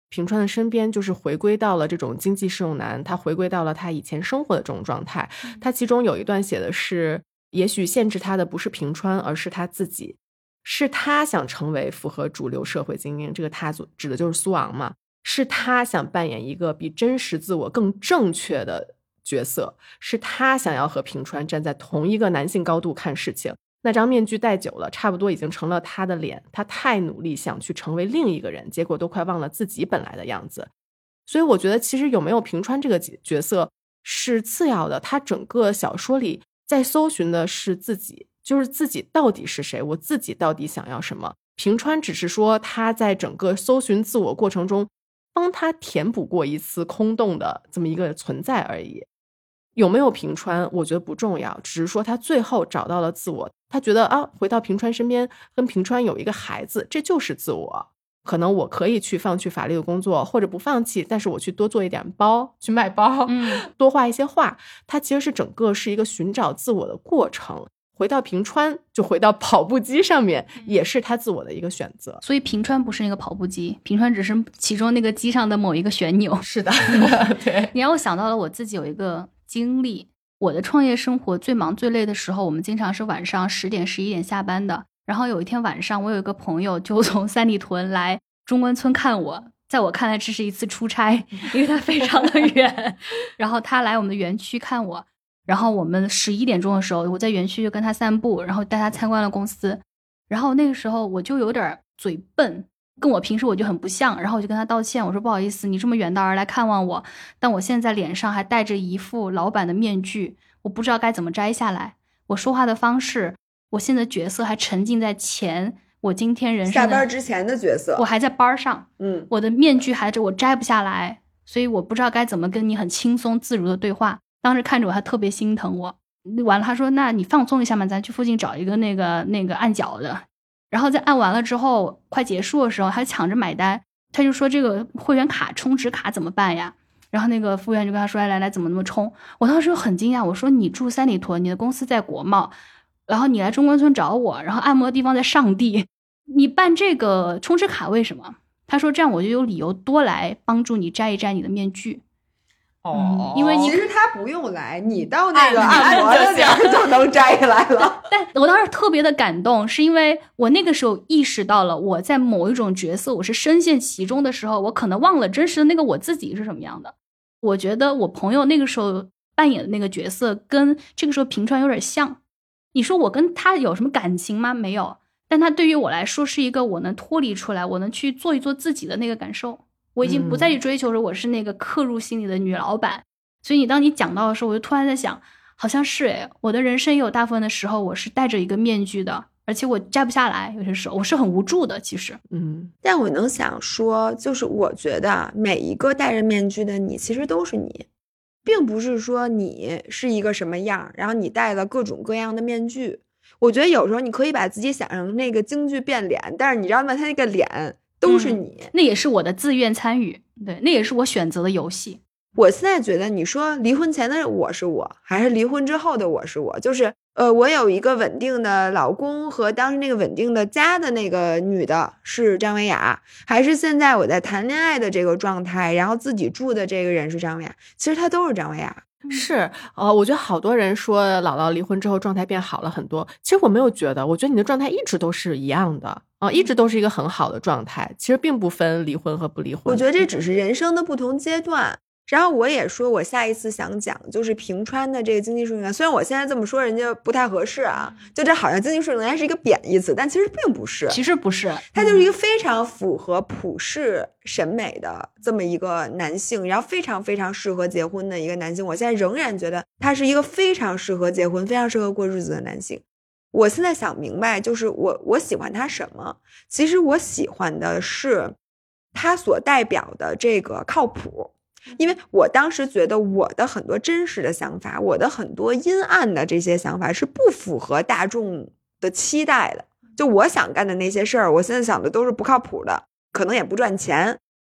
Speaker 2: 平川的身边就是回归到了这种经济适用男，他回归到了他以前生活的这种状态。他其中有一段写的是，也许限制他的不是平川，而是他自己，是他想成为符合主流社会精英，这个他指的就是苏昂嘛，是他想扮演一个比真实自我更正确的角色，是他想要和平川站在同一个男性高度看事情。那张面具戴久了，差不多已经成了他的脸，他太努力想去成为另一个人，结果都快忘了自己本来的样子。所以我觉得其实有没有平川这个角色是次要的，他整个小说里在搜寻的是自己，就是自己到底是谁，我自己到底想要什么。平川只是说他在整个搜寻自我过程中帮他填补过一次空洞的这么一个存在而已。有没有平川我觉得不重要，只是说他最后找到了自我，他觉得啊，回到平川身边跟平川有一个孩子，这就是自我。可能我可以去放弃法律的工作，或者不放弃，但是我去多做一点包，去卖包、嗯、多画一些画，它其实是整个是一个寻找自我的过程。回到平川就回到跑步机上面，也是他自我的一个选择。
Speaker 3: 所以平川不是那个跑步机，平川只是其中那个机上的某一个旋钮。
Speaker 2: 是的对，
Speaker 3: 你让我想到了我自己有一个经历，我的创业生活最忙最累的时候，我们经常是晚上十点十一点下班的。然后有一天晚上，我有一个朋友就从三里屯来中关村看我，在我看来这是一次出差，因为他非常的远然后他来我们的园区看我，然后我们十一点钟的时候，我在园区就跟他散步，然后带他参观了公司。然后那个时候我就有点嘴笨，跟我平时我就很不像，然后我就跟他道歉，我说不好意思，你这么远道而来看望我，但我现在脸上还戴着一副老板的面具，我不知道该怎么摘下来。我说话的方式，我现在角色还沉浸在前我今天人生
Speaker 1: 下班之前的角色，
Speaker 3: 我还在班上，
Speaker 1: 嗯，
Speaker 3: 我的面具还着，我摘不下来，所以我不知道该怎么跟你很轻松自如的对话。当时看着我还特别心疼我。完了他说那你放松一下嘛，咱去附近找一个那个那个按脚的。然后在按完了之后快结束的时候，他抢着买单，他就说这个会员卡充值卡怎么办呀？然后那个服务员就跟他说，来来来，怎么那么充？我当时很惊讶，我说你住三里屯，你的公司在国贸，然后你来中关村找我，然后按摩的地方在上地，你办这个充值卡为什么？他说这样我就有理由多来帮助你摘一摘你的面具。
Speaker 2: 哦、
Speaker 3: 嗯，因为你
Speaker 1: 其实他不用来，你到那个按摩的地儿就能摘下来了。
Speaker 3: 但我当时特别的感动，是因为我那个时候意识到了我在某一种角色我是深陷其中的时候，我可能忘了真实的那个我自己是什么样的。我觉得我朋友那个时候扮演的那个角色跟这个时候平川有点像。你说我跟他有什么感情吗？没有，但他对于我来说是一个我能脱离出来，我能去做一做自己的那个感受。我已经不再去追求说我是那个刻入心里的女老板、嗯、所以你当你讲到的时候，我就突然在想，好像是诶，我的人生也有大部分的时候我是戴着一个面具的，而且我摘不下来，有些时候我是很无助的其实。
Speaker 2: 嗯，
Speaker 1: 但我能想说，就是我觉得每一个戴着面具的你其实都是你，并不是说你是一个什么样，然后你戴了各种各样的面具。我觉得有时候你可以把自己想成那个京剧变脸，但是你知道吗，他那个脸都是你、
Speaker 3: 嗯、那也是我的自愿参与，对，那也是我选择的游戏。
Speaker 1: 我现在觉得你说离婚前的我是我，还是离婚之后的我是我，就是呃，我有一个稳定的老公和当时那个稳定的家的那个女的是张维雅，还是现在我在谈恋爱的这个状态，然后自己住的这个人是张维雅，其实她都是张维雅。
Speaker 2: 是呃，我觉得好多人说姥姥离婚之后状态变好了很多，其实我没有觉得，我觉得你的状态一直都是一样的啊、呃，一直都是一个很好的状态，其实并不分离婚和不离婚。
Speaker 1: 我觉得这只是人生的不同阶段。然后我也说我下一次想讲就是平川的这个经济适用员，虽然我现在这么说人家不太合适啊，就这好像经济适用员是一个贬义词，但其实并不是，
Speaker 3: 其实不是，
Speaker 1: 他就是一个非常符合普世审美的这么一个男性，然后非常非常适合结婚的一个男性。我现在仍然觉得他是一个非常适合结婚非常适合过日子的男性。我现在想明白，就是我我喜欢他什么，其实我喜欢的是他所代表的这个靠谱。因为我当时觉得我的很多真实的想法，我的很多阴暗的这些想法是不符合大众的期待的，就我想干的那些事儿，我现在想的都是不靠谱的，可能也不赚钱，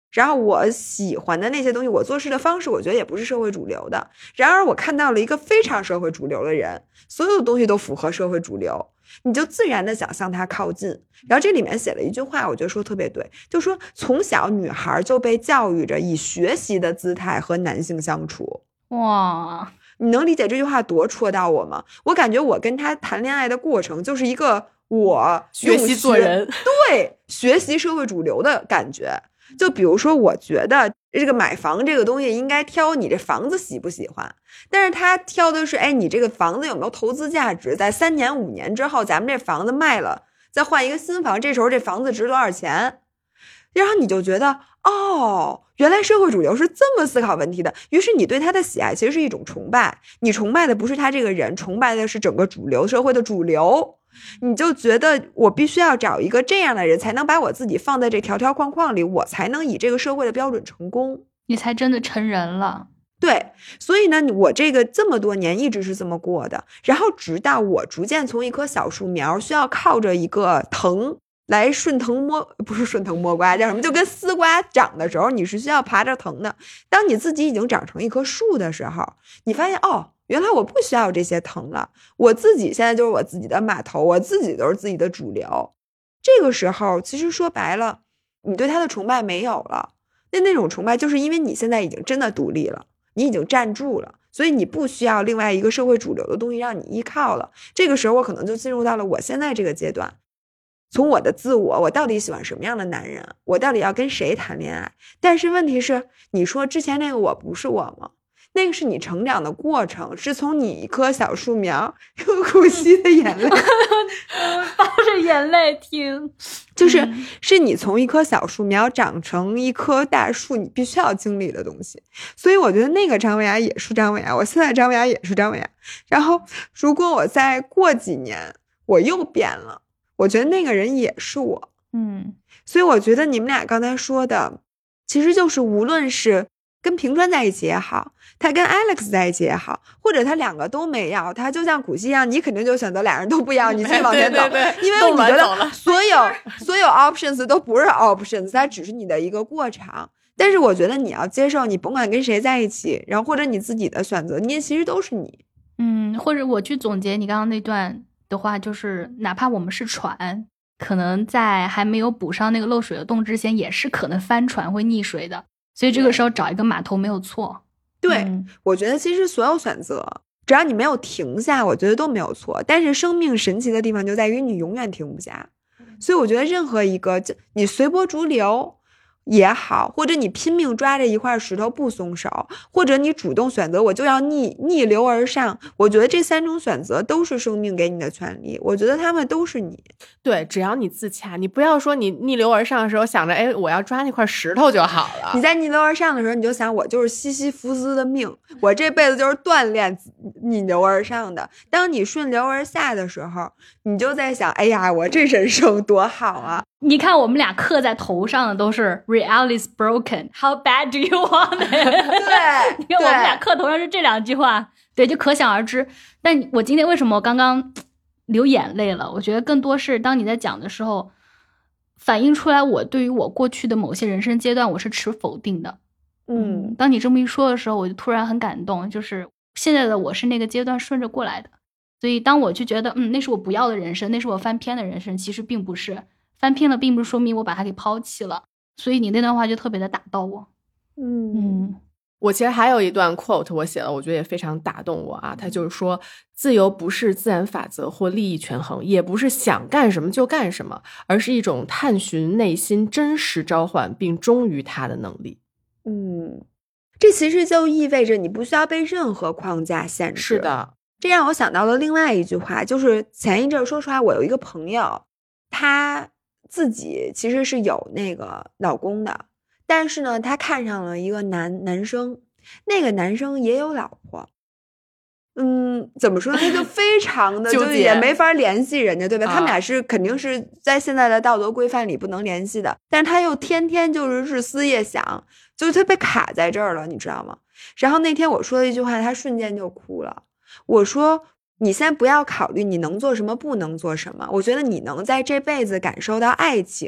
Speaker 1: 然后我喜欢的那些东西，我做事的方式，我觉得也不是社会主流的。然而我看到了一个非常社会主流的人，所有的东西都符合社会主流，你就自然的想向他靠近。然后这里面写了一句话，我觉得说特别对，就说从小女孩就被教育着以学习的姿态和男性相处。
Speaker 3: 哇，
Speaker 1: 你能理解这句话多戳到我吗？我感觉我跟他谈恋爱的过程就是一个我
Speaker 2: 学习做人，
Speaker 1: 对，学习社会主流的感觉。就比如说，我觉得这个买房这个东西应该挑你这房子喜不喜欢，但是他挑的是，哎，你这个房子有没有投资价值？在三年五年之后，咱们这房子卖了，再换一个新房，这时候这房子值多少钱？然后你就觉得，哦，原来社会主流是这么思考问题的。于是你对他的喜爱其实是一种崇拜，你崇拜的不是他这个人，崇拜的是整个主流社会的主流。你就觉得我必须要找一个这样的人，才能把我自己放在这条条框框里，我才能以这个社会的标准成功，
Speaker 3: 你才真的成人了。
Speaker 1: 对，所以呢，我这个这么多年一直是这么过的，然后直到我逐渐从一棵小树苗需要靠着一个藤来顺藤摸，不是顺藤摸瓜，叫什么？就跟丝瓜长的时候，你是需要爬着藤的。当你自己已经长成一棵树的时候，你发现哦，原来我不需要这些藤了，我自己现在就是我自己的码头，我自己都是自己的主流。这个时候，其实说白了，你对他的崇拜没有了。那那种崇拜，就是因为你现在已经真的独立了，你已经站住了，所以你不需要另外一个社会主流的东西让你依靠了。这个时候，我可能就进入到了我现在这个阶段。从我的自我，我到底喜欢什么样的男人？我到底要跟谁谈恋爱？但是问题是，你说之前那个我不是我吗？那个是你成长的过程，是从你一棵小树苗又苦吸的眼泪
Speaker 3: 抱着眼泪听，
Speaker 1: 就是是你从一棵小树苗长成一棵大树，你必须要经历的东西。所以我觉得那个张伟雅也是张伟雅，我现在张伟雅也是张伟雅。然后如果我再过几年我又变了，我觉得那个人也是我。
Speaker 3: 嗯，
Speaker 1: 所以我觉得你们俩刚才说的其实就是无论是跟平川在一起也好，他跟 Alex 在一起也好，或者他两个都没要，他就像古希一样，你肯定就选择俩人都不要，你继续往前走。
Speaker 2: 对对对，
Speaker 1: 因为你觉得所有所有 options 都不是 options， 它只是你的一个过场。但是我觉得你要接受，你甭管跟谁在一起，然后或者你自己的选择，你也其实都是你。
Speaker 3: 嗯，或者我去总结你刚刚那段的话，就是哪怕我们是船，可能在还没有补上那个漏水的洞之前，也是可能翻船会溺水的。所以这个时候找一个码头没有错。
Speaker 1: 对、
Speaker 3: 嗯、
Speaker 1: 我觉得其实所有选择只要你没有停下，我觉得都没有错。但是生命神奇的地方就在于你永远停不下。所以我觉得任何一个你随波逐流也好，或者你拼命抓着一块石头不松手，或者你主动选择我就要逆逆流而上，我觉得这三种选择都是生命给你的权利，我觉得他们都是你。
Speaker 2: 对，只要你自洽，你不要说你逆流而上的时候想着哎我要抓那块石头就好了。
Speaker 1: 你在逆流而上的时候你就想我就是西西弗斯的命，我这辈子就是锻炼逆流而上的。当你顺流而下的时候，你就在想哎呀我这人生多好啊。
Speaker 3: 你看我们俩刻在头上的都是 Reality is broken, how bad do you want it?
Speaker 1: 对，
Speaker 3: 你看我们俩刻头上是这两句话，对，就可想而知。但我今天为什么我刚刚流眼泪了？我觉得更多是当你在讲的时候，反映出来我对于我过去的某些人生阶段我是持否定的。
Speaker 1: 嗯，
Speaker 3: 当你这么一说的时候，我就突然很感动，就是现在的我是那个阶段顺着过来的。所以当我就觉得嗯，那是我不要的人生，那是我翻篇的人生，其实并不是。翻篇了并不是说明我把它给抛弃了，所以你那段话就特别的打到我。
Speaker 1: 嗯
Speaker 3: 嗯，
Speaker 2: 我其实还有一段 quote 我写了，我觉得也非常打动我啊。他就是说，自由不是自然法则或利益权衡，也不是想干什么就干什么，而是一种探寻内心真实召唤并忠于它的能力。
Speaker 1: 嗯，这其实就意味着你不需要被任何框架限制。
Speaker 2: 是的，
Speaker 1: 这让我想到了另外一句话，就是前一阵说实话，我有一个朋友，他自己其实是有那个老公的，但是呢他看上了一个男男生，那个男生也有老婆。嗯，怎么说呢，他就非常的就是也没法联系人家，对吧、啊、他们俩是肯定是在现在的道德规范里不能联系的，但是他又天天就是日思夜想，就是他被卡在这儿了，你知道吗？然后那天我说了一句话，他瞬间就哭了。我说你先不要考虑你能做什么不能做什么，我觉得你能在这辈子感受到爱情，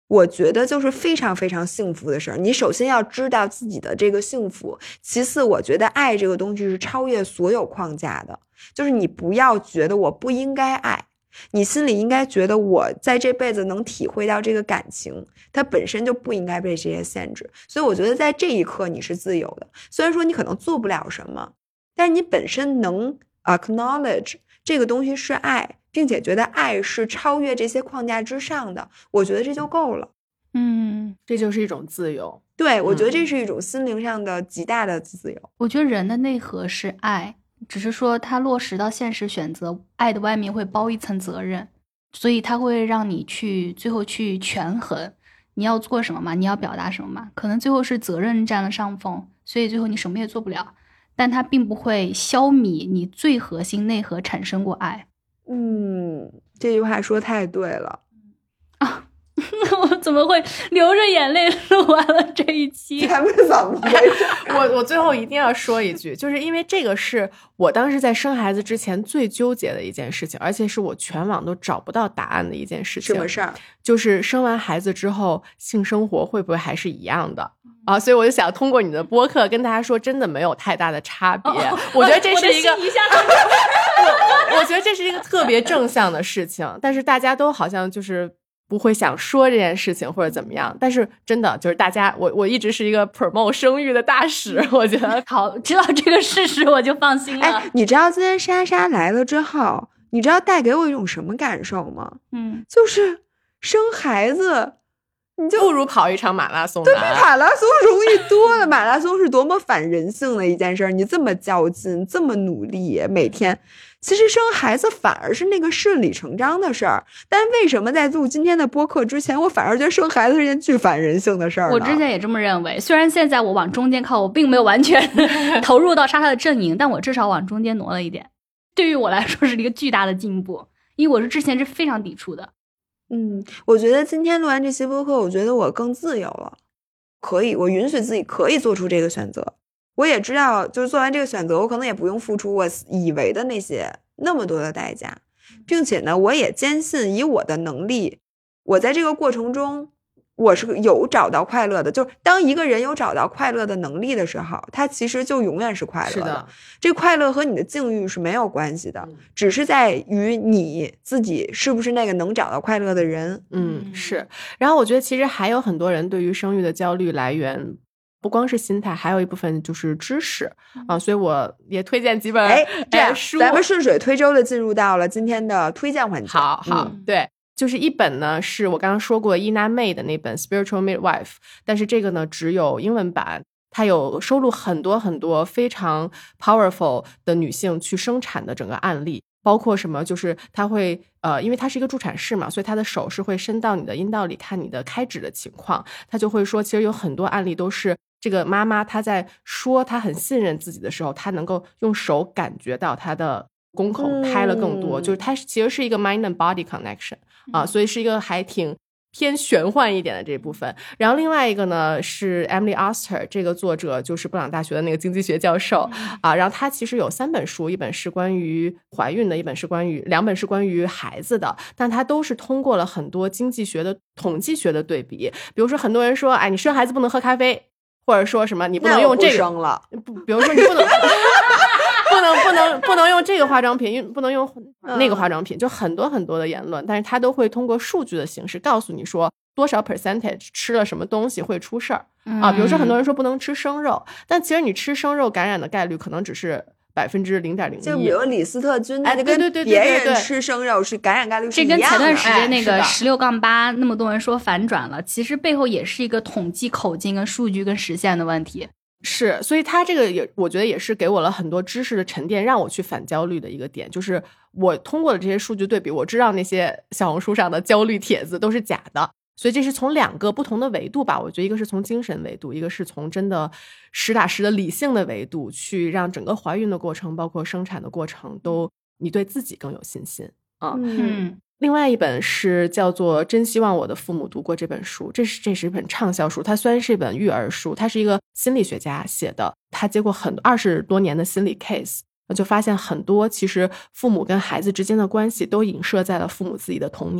Speaker 1: 我觉得就是非常非常幸福的事儿。你首先要知道自己的这个幸福，其次我觉得爱这个东西是超越所有框架的，就是你不要觉得我不应该爱，你心里应该觉得我在这辈子能体会到这个感情，它本身就不应该被这些限制。所以我觉得在这一刻你是自由的，虽然说你可能做不了什么，但是你本身能 acknowledge 这个东西是爱，并且觉得爱是超越这些框架之上的，我觉得这就够了。
Speaker 3: 嗯，
Speaker 2: 这就是一种自由。
Speaker 1: 对，我觉得这是一种心灵上的极大的自由。
Speaker 3: 我觉得人的内核是爱，只是说它落实到现实选择，爱的外面会包一层责任，所以它会让你去最后去权衡你要做什么嘛，你要表达什么嘛，可能最后是责任占了上风，所以最后你什么也做不了，但它并不会消弭你最核心内核产生过爱。
Speaker 1: 嗯，这句话说太对了
Speaker 3: 啊！我怎么会流着眼泪录完了这一期？
Speaker 1: 咱们怎么回事？
Speaker 2: 我我最后一定要说一句，就是因为这个是我当时在生孩子之前最纠结的一件事情，而且是我全网都找不到答案的一件事情。
Speaker 1: 什么事儿？
Speaker 2: 就是生完孩子之后，性生活会不会还是一样的？啊，所以我就想通过你的播客跟大家说，真的没有太大的差别。哦、我觉得这是一个，
Speaker 3: 我,
Speaker 2: 我, 我觉得这是一个特别正向的事情，但是大家都好像就是不会想说这件事情或者怎么样。但是真的就是大家，我我一直是一个 promote 生育的大使，我觉得
Speaker 3: 好，知道这个事实我就放心了。
Speaker 1: 哎，你知道今天莎莎来了之后，你知道带给我一种什么感受吗？
Speaker 3: 嗯，
Speaker 1: 就是生孩子。你就
Speaker 2: 不如跑一场马拉松，
Speaker 1: 对比马拉松容易多了。马拉松是多么反人性的一件事，你这么较劲，这么努力，每天，其实生孩子反而是那个顺理成章的事儿。但为什么在录今天的播客之前，我反而觉得生孩子是件巨反人性的事儿呢？
Speaker 3: 我之前也这么认为，虽然现在我往中间靠，我并没有完全投入到莎莎的阵营，但我至少往中间挪了一点。对于我来说是一个巨大的进步，因为我是之前是非常抵触的。
Speaker 1: 嗯，我觉得今天录完这期播客，我觉得我更自由了，可以，我允许自己可以做出这个选择。我也知道，就是做完这个选择，我可能也不用付出我以为的那些那么多的代价，并且呢，我也坚信以我的能力，我在这个过程中，我是有找到快乐的。就是当一个人有找到快乐的能力的时候，他其实就永远是快乐的。
Speaker 2: 是的，
Speaker 1: 这快乐和你的境遇是没有关系的，
Speaker 2: 嗯、
Speaker 1: 只是在于你自己是不是那个能找到快乐的人。
Speaker 2: 嗯，是。然后我觉得其实还有很多人对于生育的焦虑来源，不光是心态，还有一部分就是知识啊，所以我也推荐几本
Speaker 1: 哎这样
Speaker 2: 书。
Speaker 1: 咱们顺水推舟的进入到了今天的推荐环节。
Speaker 2: 好好、嗯，对。就是一本呢，是我刚刚说过伊娜妹的那本 Spiritual Midwife， 但是这个呢只有英文版，它有收录很多很多非常 powerful 的女性去生产的整个案例，包括什么，就是它会呃，因为它是一个助产士嘛，所以她的手是会伸到你的阴道里看你的开指的情况，她就会说，其实有很多案例都是这个妈妈她在说她很信任自己的时候，她能够用手感觉到她的宫口开了更多，嗯、就是它其实是一个 mind and body connection。啊，所以是一个还挺偏玄幻一点的这部分。然后另外一个呢是 Emily Oster， 这个作者就是布朗大学的那个经济学教授啊。然后他其实有三本书，一本是关于怀孕的，一本是关于两本是关于孩子的，但他都是通过了很多经济学的统计学的对比。比如说很多人说，哎，你生孩子不能喝咖啡，或者说什么你不能用这个，
Speaker 1: 生了，
Speaker 2: 不，比如说你不能。不能不能不能用这个化妆品，不能用那个化妆品，就很多很多的言论，但是他都会通过数据的形式告诉你说多少 percentage 吃了什么东西会出事儿、嗯、啊。比如说很多人说不能吃生肉，但其实你吃生肉感染的概率可能只是百分之零点零一。
Speaker 1: 就比如李斯特菌，
Speaker 2: 哎，
Speaker 1: 跟别人吃生肉是感染概率是一样的。
Speaker 3: 这跟前段时间那个十六杠八那么多人说反转了，其实背后也是一个统计口径跟数据跟实现的问题。
Speaker 2: 是，所以他这个也我觉得也是给我了很多知识的沉淀，让我去反焦虑的一个点，就是我通过了这些数据对比，我知道那些小红书上的焦虑帖子都是假的。所以这是从两个不同的维度吧，我觉得一个是从精神维度，一个是从真的实打实的理性的维度，去让整个怀孕的过程包括生产的过程都你对自己更有信心啊。
Speaker 3: 嗯，
Speaker 2: 另外一本是叫做《真希望我的父母读过这本书》，这是这是一本畅销书，它虽然是一本育儿书，它是一个心理学家写的，他接过很二十多年的心理 case， 就发现很多其实父母跟孩子之间的关系都影射在了父母自己的童年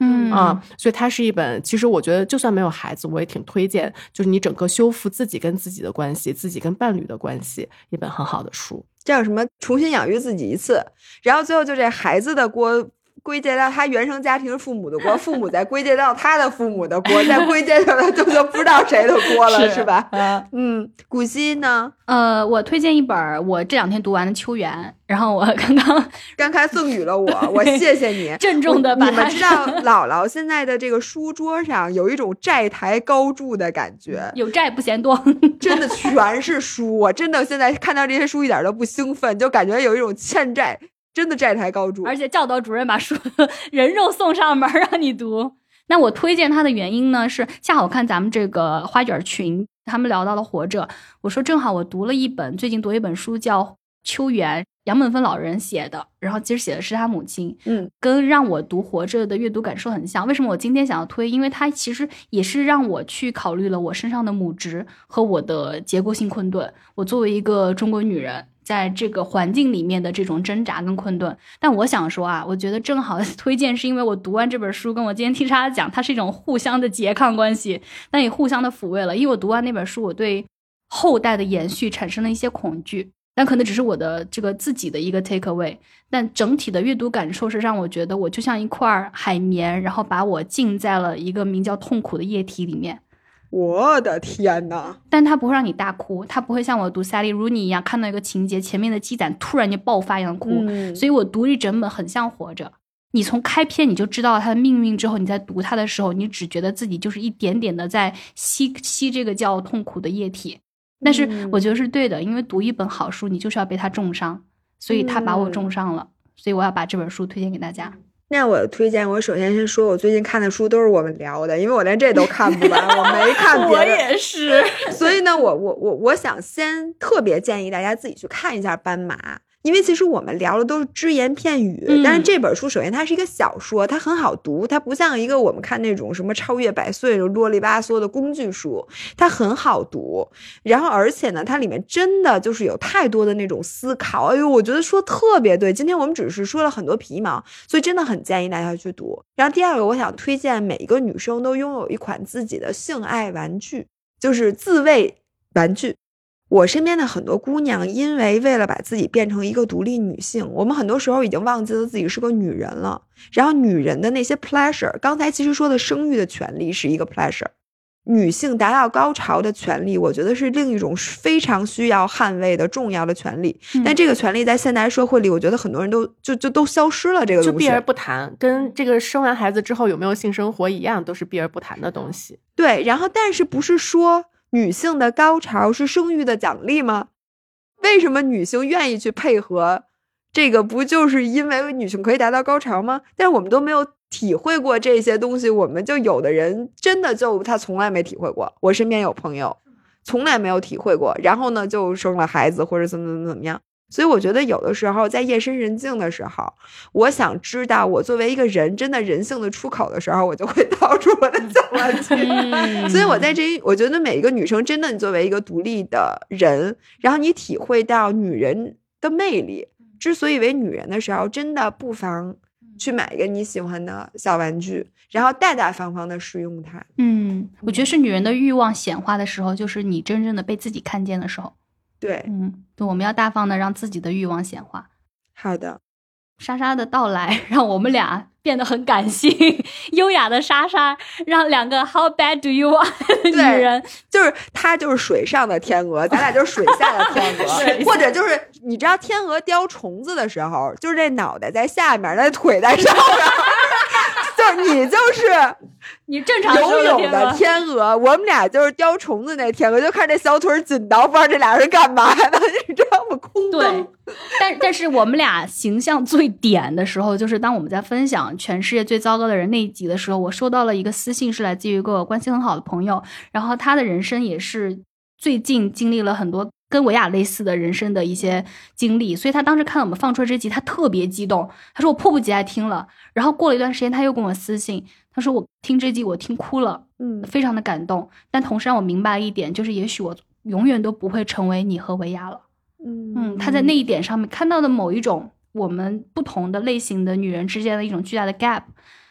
Speaker 3: 嗯
Speaker 2: 啊，所以它是一本，其实我觉得就算没有孩子，我也挺推荐，就是你整个修复自己跟自己的关系，自己跟伴侣的关系，一本很好的书。
Speaker 1: 叫什么重新养育自己一次，然后最后就这孩子的锅归结到他原生家庭是父母的锅，父母再归结到他的父母的锅，再归结到就就不知道谁的锅了，是, 是吧？
Speaker 2: 嗯
Speaker 1: 嗯，古希呢？
Speaker 3: 呃，我推荐一本我这两天读完的《秋园》，然后我刚刚
Speaker 1: 刚才赠予了我，我谢谢你，
Speaker 3: 郑重的把它。
Speaker 1: 你们知道姥姥现在的这个书桌上有一种债台高筑的感觉，
Speaker 3: 有债不嫌多，
Speaker 1: 真的全是书，我真的现在看到这些书一点都不兴奋，就感觉有一种欠债。真的债台高筑，
Speaker 3: 而且教导主任把书人肉送上门让你读。那我推荐他的原因呢，是恰好看咱们这个花卷群他们聊到了活着，我说正好我读了一本，最近读一本书叫《秋园》，杨本芬老人写的，然后其实写的是他母亲，
Speaker 1: 嗯，
Speaker 3: 跟让我读活着的阅读感受很像。为什么我今天想要推？因为它其实也是让我去考虑了我身上的母职和我的结构性困顿。我作为一个中国女人，在这个环境里面的这种挣扎跟困顿，但我想说啊，我觉得正好推荐是因为我读完这本书，跟我今天听莎莎讲，它是一种互相的拮抗关系，但也互相的抚慰了。因为我读完那本书，我对后代的延续产生了一些恐惧，但可能只是我的这个自己的一个 take away， 但整体的阅读感受是让我觉得我就像一块海绵，然后把我浸在了一个名叫痛苦的液体里面。
Speaker 1: 我的天哪！
Speaker 3: 但它不会让你大哭，它不会像我读 Sally Rooney 一样看到一个情节前面的积攒突然就爆发一样哭、
Speaker 1: 嗯、
Speaker 3: 所以我读一整本很像活着，你从开篇你就知道它的命运之后，你在读它的时候你只觉得自己就是一点点的在吸吸这个叫痛苦的液体。但是我觉得是对的，因为读一本好书你就是要被它重伤，所以它把我重伤了、嗯、所以我要把这本书推荐给大家。
Speaker 1: 那我推荐，我首先先说我最近看的书都是我们聊的，因为我连这都看不完，我没看别的。
Speaker 3: 我也是。
Speaker 1: 所以呢，我我我我想先特别建议大家自己去看一下斑马，因为其实我们聊的都是只言片语、嗯、但是这本书首先它是一个小说，它很好读，它不像一个我们看那种什么超越百岁啰里吧嗦的工具书，它很好读，然后而且呢它里面真的就是有太多的那种思考，哎呦我觉得说特别对，今天我们只是说了很多皮毛，所以真的很建议大家去读。然后第二个我想推荐每一个女生都拥有一款自己的性爱玩具，就是自慰玩具。我身边的很多姑娘因为为了把自己变成一个独立女性，我们很多时候已经忘记了自己是个女人了，然后女人的那些 pleasure， 刚才其实说的生育的权利是一个 pleasure， 女性达到高潮的权利我觉得是另一种非常需要捍卫的重要的权利、嗯、但这个权利在现代社会里我觉得很多人都就就都消失了，这个东西
Speaker 2: 就避而不谈，跟这个生完孩子之后有没有性生活一样，都是避而不谈的东西。
Speaker 1: 对，然后但是不是说女性的高潮是生育的奖励吗？为什么女性愿意去配合这个？不就是因为女性可以达到高潮吗？但是我们都没有体会过这些东西，我们就有的人真的就他从来没体会过。我身边有朋友从来没有体会过，然后呢就生了孩子或者怎么怎么怎么样。所以我觉得有的时候在夜深人静的时候，我想知道我作为一个人真的人性的出口的时候，我就会掏出我的小玩具、嗯、所以我在这我觉得每一个女生真的你作为一个独立的人，然后你体会到女人的魅力，之所以为女人的时候，真的不妨去买一个你喜欢的小玩具，然后大大方方的使用它。
Speaker 3: 嗯，我觉得是女人的欲望显化的时候，就是你真正的被自己看见的时候。
Speaker 1: 对，
Speaker 3: 嗯，对，我们要大方的让自己的欲望显化。
Speaker 1: 好的，
Speaker 3: 莎莎的到来让我们俩变得很感性，优雅的莎莎让两个 How bad do you want 的女人，
Speaker 1: 就是她就是水上的天鹅，咱俩就是水下的天鹅，或者就是你知道天鹅叼虫子的时候，就是这脑袋在下面，那腿在上面。就是你就是
Speaker 3: 你正常
Speaker 1: 游泳的天鹅，我们俩就是叼虫子那天鹅，就看这小腿紧到，不知道这俩人干嘛呢？你知道吗？空
Speaker 3: 对，但但是我们俩形象最点的时候，就是当我们在分享全世界最糟糕的人那一集的时候，我收到了一个私信，是来自于一个关系很好的朋友，然后他的人生也是最近经历了很多跟维亚类似的人生的一些经历，所以他当时看到我们放出这集，他特别激动，他说我迫不及待听了，然后过了一段时间他又跟我私信，他说我听这集我听哭了，嗯，非常的感动，但同时让我明白一点，就是也许我永远都不会成为你和维亚了。嗯嗯，他在那一点上面看到的某一种我们不同的类型的女人之间的一种巨大的 gap，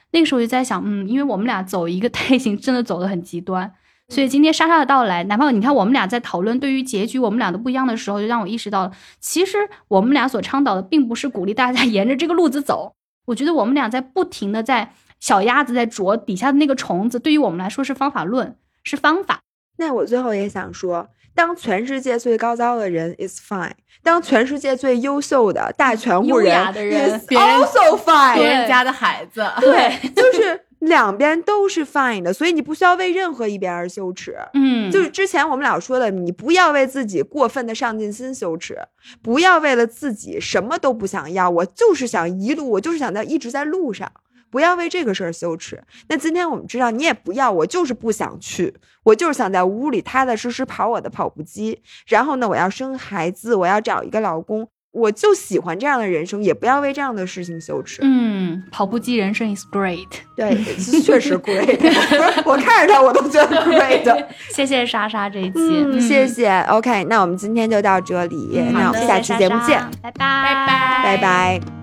Speaker 3: 那个时候就在想，嗯，因为我们俩走一个类型真的走得很极端，所以今天莎莎的到来，哪怕你看我们俩在讨论对于结局我们俩都不一样的时候，就让我意识到，其实我们俩所倡导的并不是鼓励大家沿着这个路子走。我觉得我们俩在不停的在小鸭子在啄底下的那个虫子，对于我们来说是方法论，是方法。
Speaker 1: 那我最后也想说，当全世界最高招的人 is fine， 当全世界最优秀的大权户人
Speaker 3: 的人
Speaker 1: is also fine，
Speaker 2: 别人家的孩子，
Speaker 1: 对，就是两边都是 fine 的，所以你不需要为任何一边而羞耻。
Speaker 3: 嗯，
Speaker 1: 就是之前我们俩说的，你不要为自己过分的上进心羞耻，不要为了自己什么都不想要，我就是想一路，我就是想在一直在路上。不要为这个事儿羞耻。那今天我们知道你也不要，我就是不想去，我就是想在屋里踏踏实实跑我的跑步机，然后呢我要生孩子，我要找一个老公，我就喜欢这样的人生，也不要为这样的事情羞耻。
Speaker 3: 嗯，跑步机人生 is great。
Speaker 1: 对，确实 great 我看着他我都觉得 great
Speaker 3: 谢谢莎莎这一期、
Speaker 1: 嗯嗯、谢谢 OK， 那我们今天就到这里、嗯、那我们下期节目见，
Speaker 3: 拜拜
Speaker 1: 拜拜。